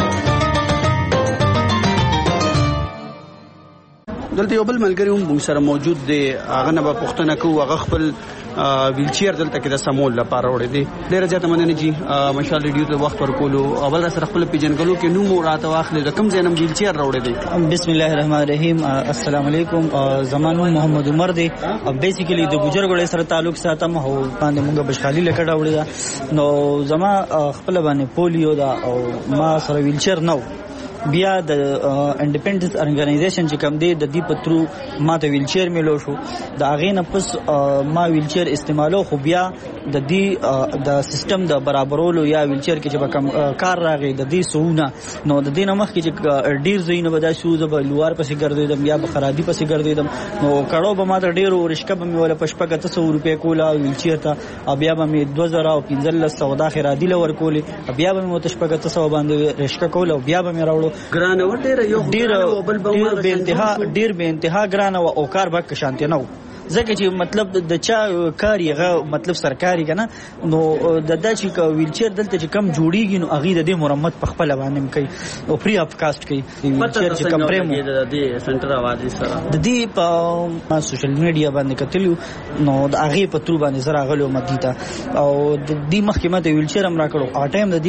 دلته یو بل ملګری هم موږ سره موجود دی، هغه نه به پوښتنه کوو، هغه خپل ویلچیر دلته کې د سمول لپاره وړي دي. ډیره زیاته مننه جی مشال ریډیو ته وخت ورکولو. اول را سره خپل پیجنګلو کې نوم راته واخلې د کوم ځای نه ویلچیر راوړي دي. بسم الله الرحمن الرحیم. السلام علیکم. زمانو محمد عمر دی. بیسیکلی د ګجرګړې سره تعلق ساتم او باندې موږ بشخالي لکړه وړي نو زما خپل باندې پولیو دا او ما سره ویلچیر نو بیا د انډیپندنس ارګنایزیشن چې کوم دی د دې پترو ما ته ویلچیر ملو شو. د هغه نه پس ما ویلچیر استعمالو خو بیا د دې د سیستم د برابرولو یا ویلچیر کې چې کوم کار راغی د دې سونه نو د دې نمخ کې چې ډیر زینو بدا شو زب لوار پسې ګرځیدم یا بخرادي پسې ګرځیدم نو کړهو به ما ته ډیرو رشکه به مې ولا پشپګه ته سو روپے کولا ویلچیر ته بیا به مې دوه زره او پنځه سودا خرادي لور کولې بیا به مې تشپګه ته سو باندې رشکه کولا بیا به مې راوړو ګرانه وټه یو ډیر ډیر به انتها ډیر به انتها ګرانه او کار بک شانته نو ځکه چې مطلب د چا کار یې مطلب سرکاري کنه نو د دا چې ویلچیر دلته چې کم جوړیږي نو هغه د دې مرمت په خپل باندې کوي او فری اف کاست کوي ویلچیر چې کم پرېمو د دې سنټر आवाज سره د دې په سوشل میډیا باندې کتلیو نو د هغه په تر باندې زرا غلو مدیتا او د دې محکمه ته ویلچیر هم راکړو ا ټایم د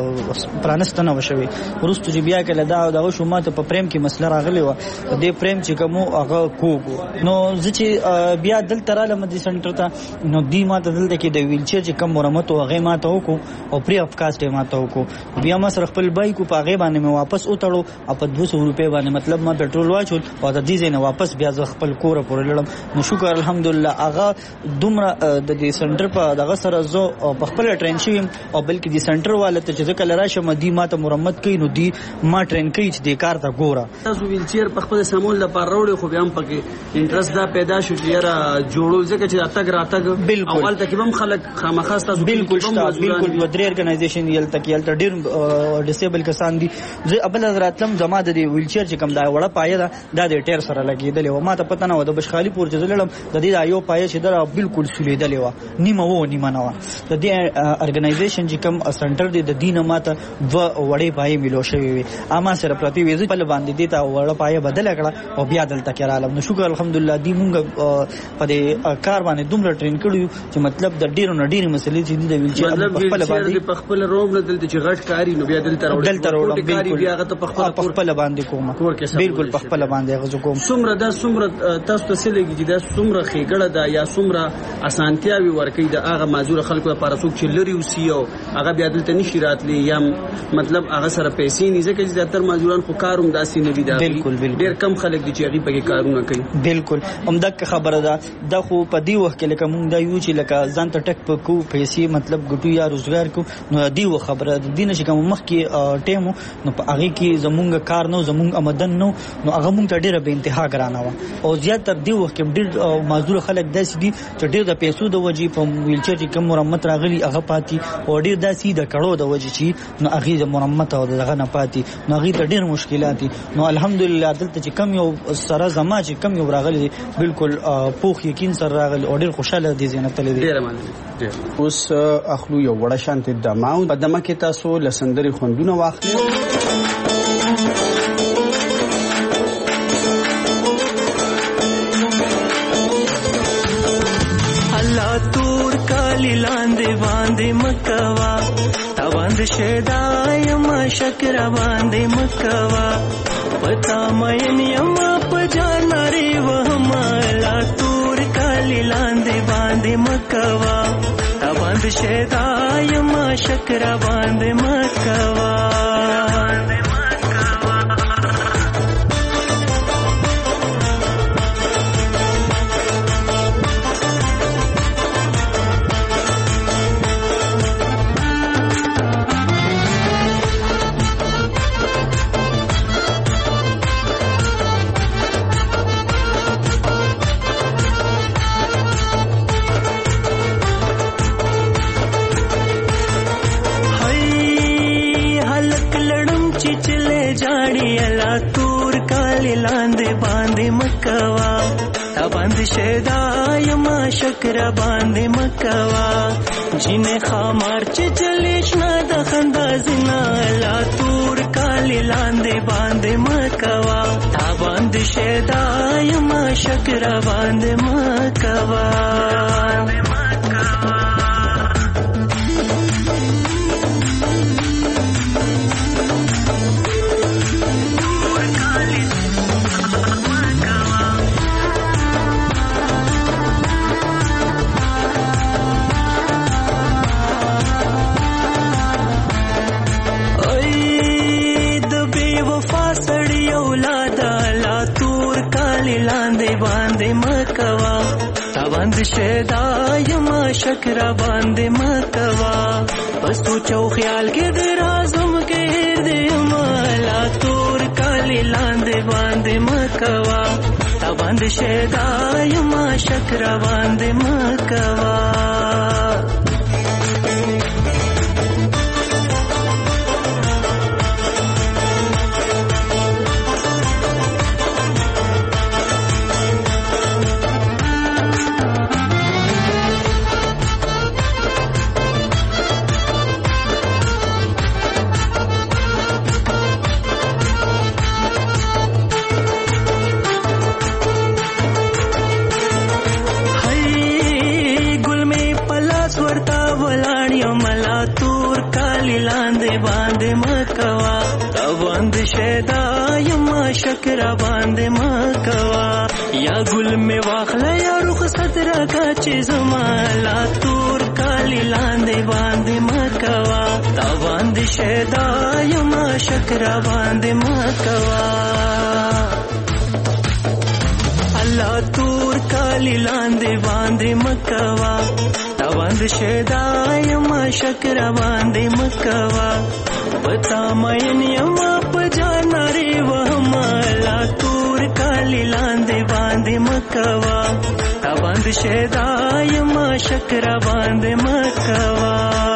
دې پرانستنه وشوي ورستو چې بیا کله دا دغه شوماته په پریم کې مسله راغلی و د دې پریم چې کوم هغه کوګو نو چې بیا دلته رااله مدي سنټر ته نو دی ماته دلته کې د ویلچیر چې کم مرمت او هغه ماته وکړو او پری اف کاست ماته وکړو بیا ما سره خپل بایک په هغه باندې مې واپس وټړو په دوه سوه روپے باندې مطلب ما پټرول واچول او د دې ځای نه واپس بیا ز خپل کور پورې لړم نو شکر الحمدلله هغه دومره د دې سنټر په دغه سره زو په خپل ټرین شوم او بلکې د سنټر والا ته چې کله راشه مدي ماته مرمت کوي نو دی ما ټرین کوي چې د کار ته ګوره تاسو ویلچیر په خپل سمول لپاره وروړي خو بیا هم پکې انټرست دا پیدا شو چې یاره جوړول ځکه چې اتګ راتګ اول تکي هم خلک خامخا تاسو بالکل بالکل ودري ارګنایزیشن یل تک یل ډیر ډیسیبل کسان دي زه ابل حضرت لم زما د ویلچیر چې کوم دا وړه پایه دا د ټیر سره لګیدل او ما ته پته نه و د بشخالي پور چې لړم د دې ایو پایه چې دا بالکل سولیدل و نیمه و نیمه نه و د دې ارګنایزیشن چې کوم سنټر دی د دینه ماته و وړې پایه ملو شوی وي اما سره پرتی ویزه په باندې دی تا وړه پایه بدل کړه او بیا دلته کې رااله نو شکر الحمدلله دی مونږ په دې کار باندې دومره ټرین کړو چې مطلب د ډیرو نه ډیرې مسلې چې د ویلچیر په خپل باندې په خپل روم نه دلته چې غټ کاری نو بیا دلته راوړل دلته راوړل بالکل بیا غته په خپل په خپل باندې کوم بالکل په خپل باندې غزو کوم څومره دا څومره تاسو ته سلګي چې دا څومره خېګړه دا یا څومره اسانتیاوي ورکې دا هغه معذور خلکو لپاره څوک چې لري وسیو هغه بیا دلته نشي راتلی یا مطلب هغه سره پیسې نه ځکه چې زیاتره معذوران خو کاروم داسې نه دي دا بالکل ډېر کم خلک دي چې هغه په کارونه کوي بالکل همدغه خبره ده دا خو په دی وخت کې لکه مونږ دا یو چې لکه ځان ته ټک په کو پیسې مطلب ګټو یا روزګار کو نو دی و خبره د دینه چې کوم مخ کې ټیمو نو په هغه کې زمونږ کار نو زمونږ آمدن نو نو هغه مونږ ته ډیره به انتها ګرانه و او زیات تر دی وخت کې ډیر معذور خلک داسې دي چې ډیر د پیسو د وجې په ویلچر کې کم مرمت راغلي هغه پاتې او ډیر داسې د کړو د وجې چې نو هغه د مرمت او دغه نه پاتې نو هغه ته ډیر مشکلات دي نو الحمدلله دلته چې کم یو سره زما چې کم یو راغلي بالکل پوخ یقین سره راغلي او ډیر خوشاله دي زینت لري ډیر مننه اوس اخلو یو وړه شانت دماو په دمه کې تاسو لسندري خوندونه واخلئ لاندې باندې مکوا تا باندې شیدای ما شکر باندې مکوا پتا مې یم په جاناري وهم لا تور کالي لاندې باندې مکوا تا باندې شیدای ما شکر باندې مکوا شیدای ما شکر باندې مکوا جنې خامار چې چلیش نه د خندا زنا لا تور کالی لاندې باندې مکوا تا باندې شیدای ما شکر باندې مکوا شیدای ما شکر باندې مکوا بس تو چو خیال کې د رازم کې دې مالا تور کالي لاندې باندې مکوا تا باندې شیدای ما شکر باندې مکوا را باندې مکوا یا ګل می واخله یا رخصت راکا چې زما لا تور کالی لاندې باندې مکوا تا باندې شیدا یم شکر باندې مکوا الله تور کالی لاندې باندې مکوا تا باندې شیدا یم شکر باندې مکوا پتا مین یم په جاناري وهم الله تور کالی لاندې باندې مکوا تا باندې شیدا یم شکر باندې مکوا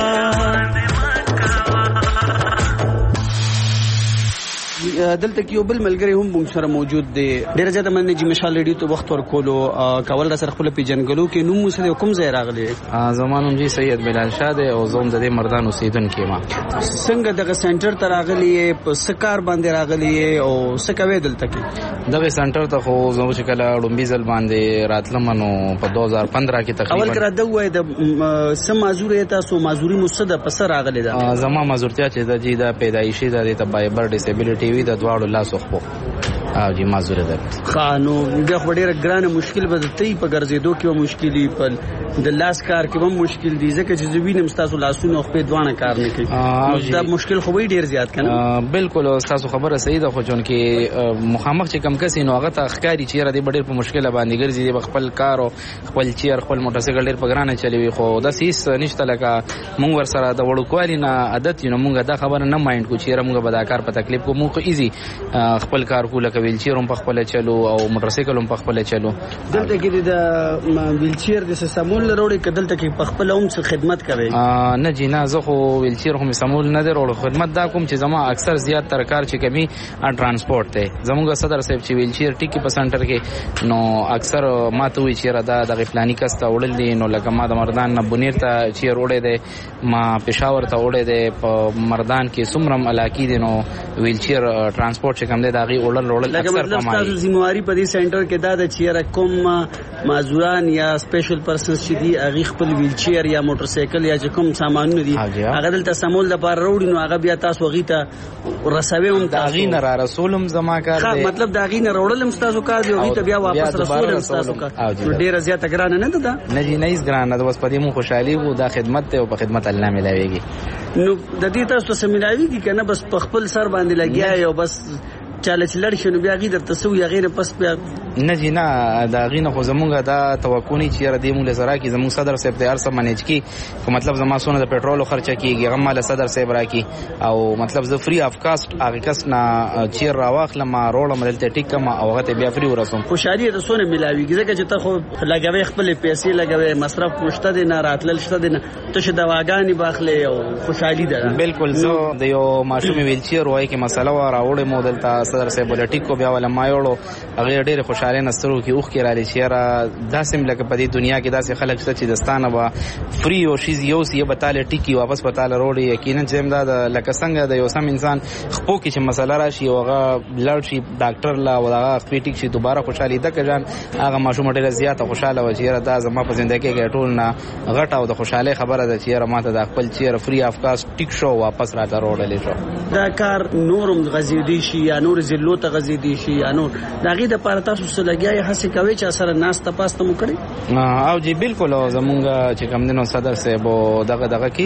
دلته کې یو بل ملګری هم موږ سره موجود دی. ډېر زیاته مننه چې مشال ریډیو ته وخت ورکولو کول را سره خپل پیژنګلو کې نوم مو سره کوم ځای راغلی؟ زمانوم جی سید بلال شاه دی او زوم د دې مردان اوسیدونکو ما. څنګه دغه سنټر ته راغلی په سکار باندې راغلی او څه کوي دلته کې؟ دغه سنټر ته خو زه چې کله ډومبي ځل باندې راتلم نو په دوه هزار پندرہ کې تقریبا اول کړه د وای د سم معذوري تاسو معذوري مصد په سر راغلی دا زما معذورتیا چې د جی د پیدایشي د بایبر ډیسیبিলিټي وی د دواړو لاسو خو او جی معذوره ده خانو د خډيره ګرانه مشکل به ته په ګرځېدو کې مشکلې په د لاس کار کې هم مشکل دي ځکه چې زوینم تاسو لاسونه خو په دوانه کار نه کوي دا مشکل خو وی ډیر زیات کنه بالکل تاسو خبره صحیح ده خو چون کې مخامخ چې کم کسي نو هغه ته ښکاری چې را دي ډیر په مشکله باندې ګرځي د خپل کار او خپل چیر خپل موټر سایکل ډیر په ګرانه چلوي خو د سیس نشته لکه مونږ ور سره د وړو کوالي نه عادت یو مونږ دا خبره نه مایند کو چې مونږ به دا کار په تکلیف کو مونږ ایزي خپل کار کو لکه ویل چیر هم په خپل چلو او موټر سایکل هم په خپل چلو دلته کې د ویل چیر د سمول لروړي کدلته کې په خپل هم خدمت کوي نه جی نه زه خو ویل چیر هم سمول نه درو خدمت دا کوم چې زما اکثر زیات تر کار چې کمی ترانسپورت ته زموږ صدر صاحب چې ویل چیر ټیکی په سنټر کې نو اکثر ماته وی چیر دا د غفلانی کسته وړل دي نو لکه ما د مردان نه بنیر ته چیر وړې ده ما پېښور ته وړې ده په مردان کې سمرم علاقې دي نو ویل چیر ترانسپورت چې کوم ده دا غي وړل وړل اکثر په ما تاسو ذمہواری په دې سنټر کې دا د چیر کوم معذوران یا سپیشل پرسنز چې دي هغه خپل ویل چیر یا موټر سایکل یا کوم سامانونه دي هغه دلته سمول د بار وروړي نو هغه بیا تاسو غي ته رسوي هم داغي نه را رسولم زما کار دی مطلب داغي نه وروړل هم تاسو کار دی غي ته بیا واپس رسول هم تاسو کار ډیره زیاته ګرانه نه ده نه جی نه هیڅ ګرانه ده بس په دې مو خوشحالي وو دا خدمت ته او په خدمت الله ملاويږي نو د دې تاسو سره ملاويږي کنه بس په خپل سر باندې لګیا یو بس چاله چې لړ شنو بیا غي درته سو یا غیر پس بیا نه جی نه دا غي نه خو زمونږ دا توقع نه چې را دې مونږ سره کې زمونږ صدر صاحب ته ارسه منیج کی کو مطلب زما سونه د پېټرول خرچه کیږي غم مال صدر صاحب راکی او مطلب ز فری اف کاست هغه کس نه چیر راواخله ما روړ مدلته ټیک ما او هغه بیا فری ورسوم خوشالي د سونه ملاويږي ځکه چې ته خو لګوي خپل پیسې لګوي مصرف مشته دي نه راتلل شته دي نه ته ش دواګانی باخله او خوشالي ده بالکل زه د یو ماشوم ویل چیر وای کی مسله و راوړې مودلته صدر صاحب ولټیک کو بیا ولا ما یوړو هغه ډېر خوشاله نسترو کې اوخ کې را لې چیرې داسې ملک په دې دنیا کې داسې خلک شته چې دستانه وا فری او شیز یو سی بتاله ټیکی واپس بتاله روړي یقینا چې امداد لکه څنګه د یو سم انسان خپو کې چې مسله راشي او هغه بلډ شي ډاکټر لا او هغه خپېټیک شي دوباره خوشالي ده کجان هغه ماشوم ډېر زیاته خوشاله و چې دا زما په ژوند کې ټول نه غټه او د خوشاله خبره ده چې ماته د خپل چیر فری اف کاست ټیک شو واپس راته روړلې شو دا کار نورم غزيدي شي یا نور زلو ته غزيدي شي یا نور داغه د پاره تاسو سره لګیاي هڅه کوي چې سره ناس ته پاسته مو کړی او جی بالکل زمونږ چې کوم دنو صدر صاحب دغه دغه کی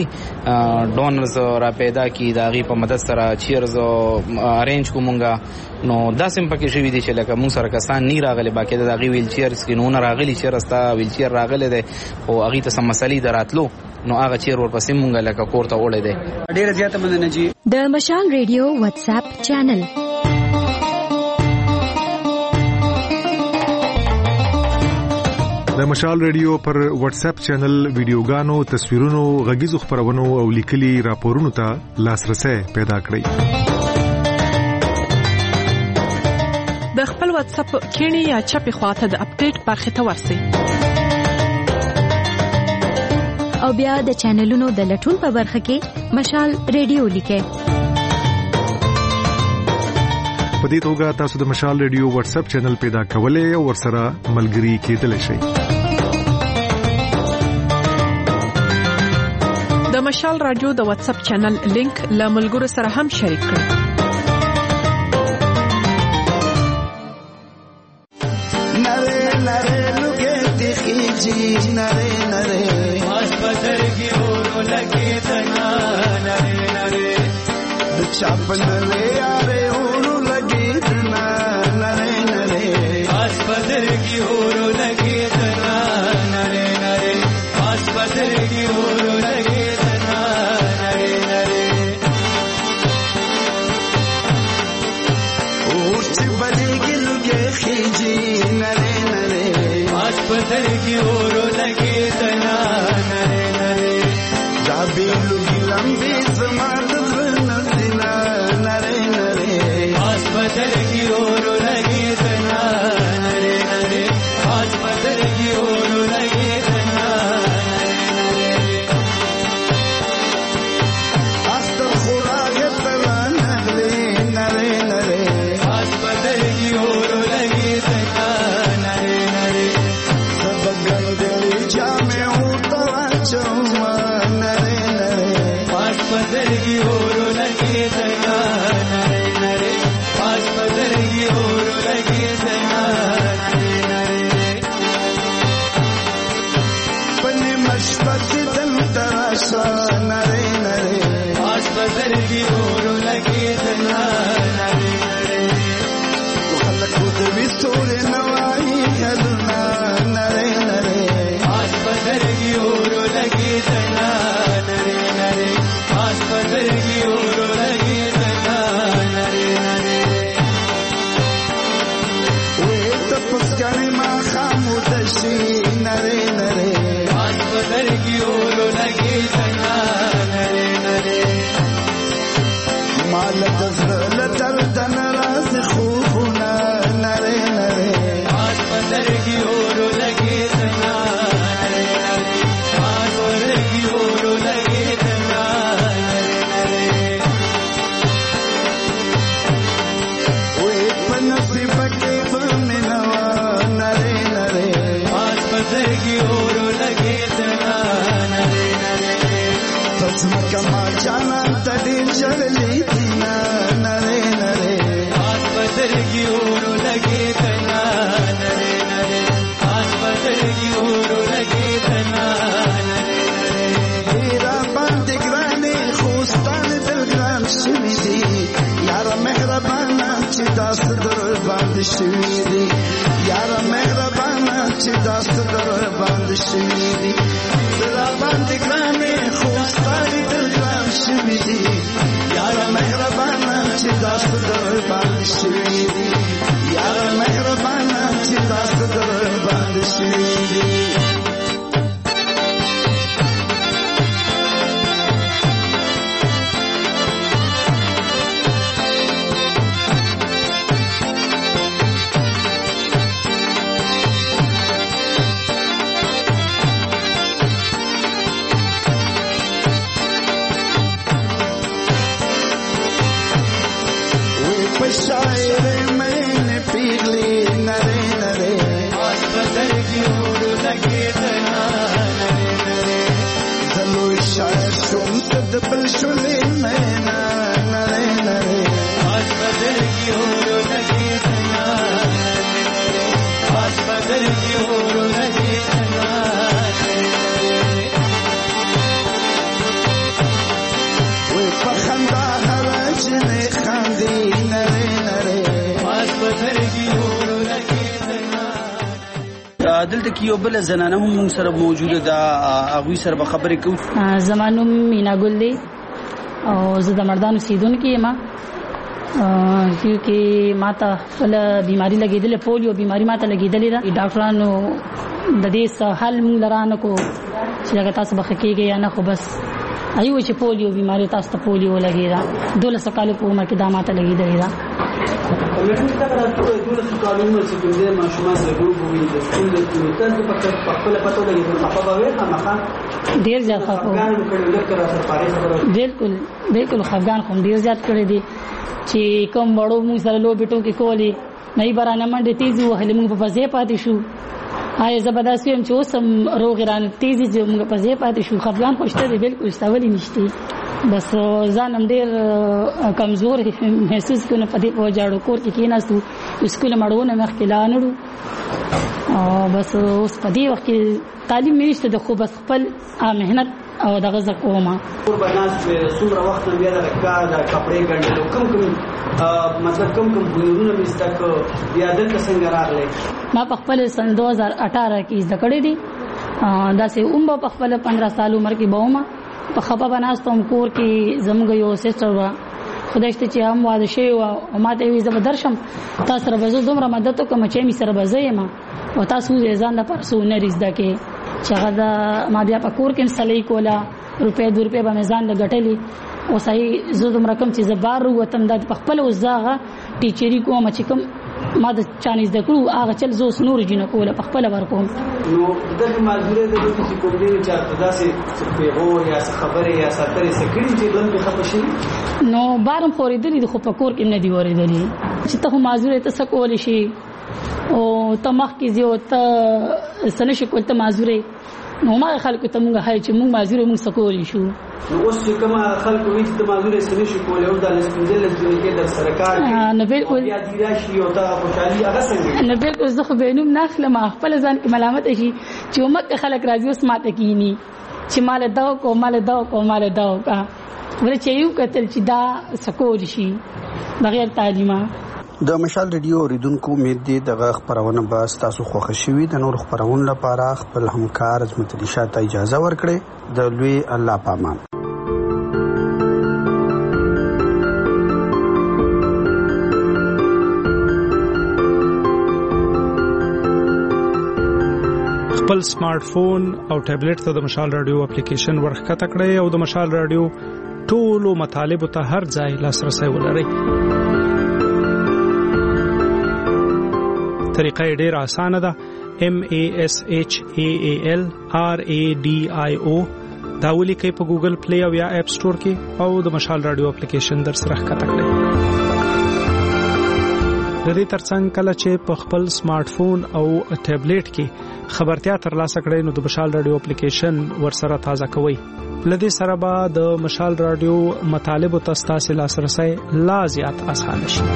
ډونرز را پیدا کی داغه په مدد سره چیرز ارینج کومونګه نو داسم پکې شوی دي چې لکه مون سره کسان نه راغلي باقي دغه ویل چیرز کې نو نه راغلي چې راستا ویل چیر راغله ده او هغه ته سم مسلې دراتلو نو هغه چیر ورپسې مونږه لکه کوړه وړې ده ډیره زیاته مننه جی د مشال ریډیو واتس اپ چینل د مشال ریډیو پر واتس اپ چینل ویډیوګانو تصویرونو غږیزو خبرونو او لیکلي راپورونو ته لاسرسي پیدا کړئ د خپل واتس اپ کینی یا چپی خواته د اپډیټ برخه ته ورسئ او بیا د چینلونو د لټون په برخه کې مشال ریډیو لیکئ په دې توګه تاسو د مشال ریډیو واتس اپ چینل پیدا کولای او ورسره ملګري کېدلی شئ د مشال رادیو د واتس اپ چینل لینک له ملګرو سره هم شریک کړئ خیجی نرے نرے آس بدر کی اور لگے تنا نرے نرے چاپ نرے آرے اور لگے تنا نرے نرے آس بدر کی اور لگے تنا نرے نرے آس بدر کی اور لگے تنا نرے نرے اوچ بلے گل گے خیجی نرے نرے آس بدر کی اور لگے تنا نرے نرے جابی لگی لمبی زمان نزنا نرے نرے آس بدر کی اور لگے تنا نرے نرے آس بدر کی اور لگے تنا نرے نرے آستر خوراک تلا نغلے نرے نرے آس بدر کی اور لگے تنا نرے نرے سب گندلی جامع اتوا چوما نرے نرے آس بدر کی اور لگے تنا نرے نرے آس بدر کی اور لگے تنا نرے نرے پنی مشبت دل تراشا نرے نرے آس بدر کی اور لگے تنا نرے نرے خلق دوی سور نوائی حلنا نرے نرے آس بدر کی اور لگے تنا نرے نرے آس بدر کی اور لگے تنا نرے نرے وی تپس گنی ما خامودشی نرے نرے آس بدر کی اور لگے تنا نرے نرے مال دزر لدل دن راز خوبنا نرے نرے آس بدر کی اور لگے تنا نرے نرے آس بدر کی اور لگے تنا نرے نرے وی پنسی بکی بمنوا نرے نرے آس بدر کی اور لگے تنا نرے نرے تسم کما جانا تدیر چلی دینا نرے نرے آس بدر کی اور لگے تنا نرے نرے آس بدر کی اور لگے تنا نرے نرے دیرا باند گرانے خوستان دل گران شوی دی یارا مہربانا چی داست در باند شوی دی یارا مہربانا چی داست در باند شوی دی دیرا باند گرانے خوستان دل گران شوی دی یارا مہربانا چی داست در باند شوی دی یارا مہربانا چی داست در باند شوی دی शायर मैंने पीली नरे नरे आस بدر की और लगे तना नरे नरे चलो शायर सुमत बलशुले मैना नरे नरे आस بدر की और लगे तना नरे नरे आस بدر की और लगे तना नरे नरे वो पखंदा हरज ने खांदी नरे नरे आस بدر की और लगे तना دلته کې یو بل زنانه هم موږ سره موجوده ده هغوی سره به خبرې کوو. زما نوم مینا ګل دی او زه د مردان اوسېدونکې یم چې ما ته خپله بیماري لګېدلې پولیو بیماري ما ته لګېدلې ده. ډاکټرانو د دې څه حل موږ له رانه کړو چې هغه تاسو به ښه کېږئ یا نه، خو بس هغوی چې پولیو بیماري تاسو ته پولیو لګېده. دولسو کالو په عمر کې دا ما ته لګېدلې ده. دولسو کالو عمر چې کوم دی ماشومان سره ګروپ وویني د سکول د تاسو په خپله پته ولګېدل خفه به وې خامخا ډېر زیات خفه وو. بالکل بالکل خفګان خو ډېر زیات کړی دی چې کوم وړو موږ سره لوبې ټوکې کولې نه یې به رانه منډې تیزې وهلې موږ په فضې پاتې شو. آیا زه به داسې ویم چې اوس هم روغې رانه تیزې چې موږ په ځای پاتې شو. خفګان خو شته دی بالکل شته ولې نشته بس ځان هم ډیر کمزور محسوس کړم په دې په جاړو کور کې کېناستو اسکول مړونه مخکې لاندو او بس اوس په دې وخت کې تعلیم نشته د خو بس خپل مهنت او دغه زکوما پر بناس څومره وخت بیا د کار د کپڑے ګڼل کوم کوم مطلب کوم کوم بنورونه مستک بیا د څنګه راغلی ما په خپل سن دو هزار اٹھارہ کې زده کړې دي دا سه عمر په خپل پندرہ سال عمر کې بوما په خپه بناستم کور کې زموږ یو سیسټر وا خدای شته چې هم واده شي او ما ته وی زبردرشم تاسو سره به زه دومره مدد کوم چې می سره به زېما او تاسو ځان د پرسو نه رزده کې چې هغه ما بیا په کور کې انسټالې کولا روپې دو روپې به میزان لګټلې او صحیح زه دومره کم چې زبار وتم د خپل وزاغه ټیچری کوم چې کوم ما د چانیز د کړو هغه چل زو سنور جن کوله په خپل ورکوم نو دغه مازوره د دې چې کوم دی چې تاسو پیغور یا خبره یا ساتره سکړي چې لن په خپشي نو بارم خورېدلې خو په کور کې نه دی ورېدلې چې ته مازوره ته سکول شي او تمخ کې زیو ته سنش کول ته مازوره نو ما خلکو ته مونږه هاي چې مونږ مازوره مونږ سکول شو نو اوس چې کوم خلکو وی چې مازوره سنش کول او د لسپندل لږ کې د سرکار نه بالکل یا دی راشي او ته خوشحالي هغه څنګه نه بالکل زه خو بینوم ناخله ما خپل ځان کې ملامت شي چې مکه خلک راځي اوس ماته کینی چې مال دا کو مال دا کو مال دا کا ورته چې یو کتل چې دا سکول شي بغیر تعلیمه د مشال ریډیو اوریدونکو امید دي دغه خبرونه به تاسو خوښ شوي د نور خبرونه لپاره خپل همکار عظمت علي شاه ته اجازه ورکړئ د لوی الله پامان خپل سمارټ فون او ټابلیټ ته د مشال رادیو اپلیکیشن ورخکته کړئ او د مشال رادیو ټولو مطالب ته هر ځای لاسرسي ولرئ طریقه ډیره اسانه ده M A S H A A L R A D I O دا ولیکئ په ګوګل پلی او یا اپ سٹور کې او د مشال رادیو اپلیکیشن در سره ښکته کړئ د دې ترڅنګ کله چې په خپل سمارټ فون او ټابلیټ کې خبرتیا ترلاسه کړئ نو د مشال رادیو اپلیکیشن ورسره تازه کوئ لدې سره به د مشال رادیو مطالب او تاسو لاسرسي لا زیات اسانه شي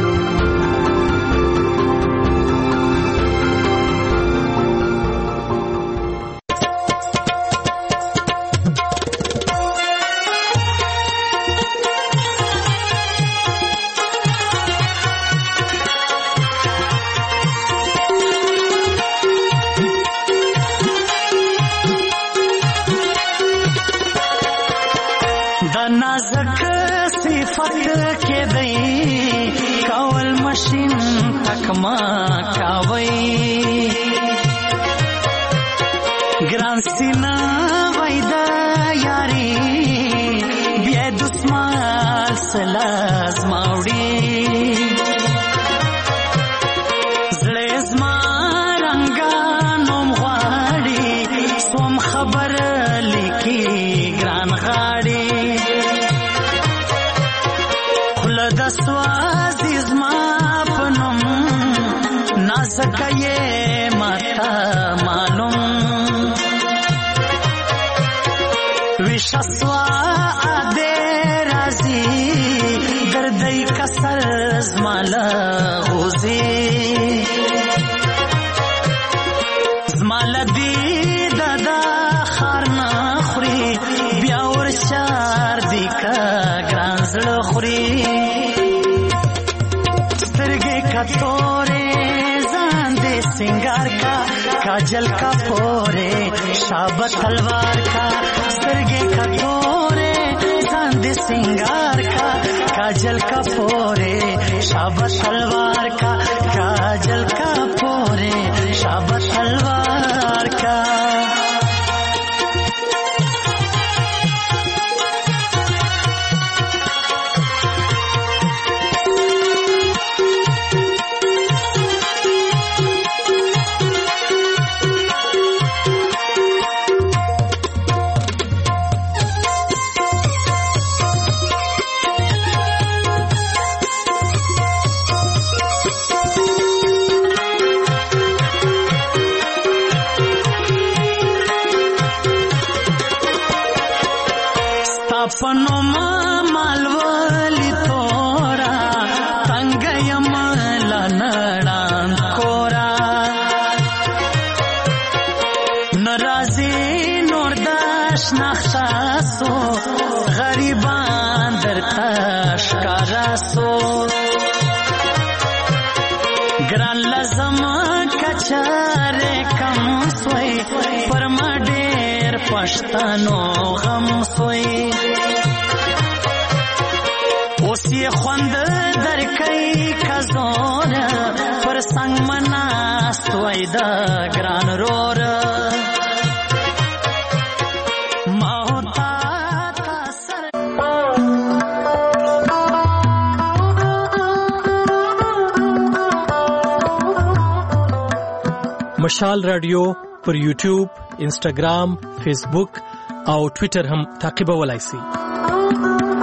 काजल का पोरे शाबत तलवार का सरगे का तोरे चांद सिंगार का काजल का पोरे शाबत तलवार का काजल का पोरे शाबत तलवार का پنو مالولی تورا تنگیم لنڑان کورا نرازی نورداش نخشاسو غریبان در تاش کاراسو گران لزم کچاره کم سوی پرما ډیر پښتنو غم سوی اوس یې خوند درکې کزور پر څنګ مناست وای دا ګران رور مشال رادیو پر یوټیوب، انسټاګرام، فیسبوک او ټوئیټر هم تعقیبولای شئ.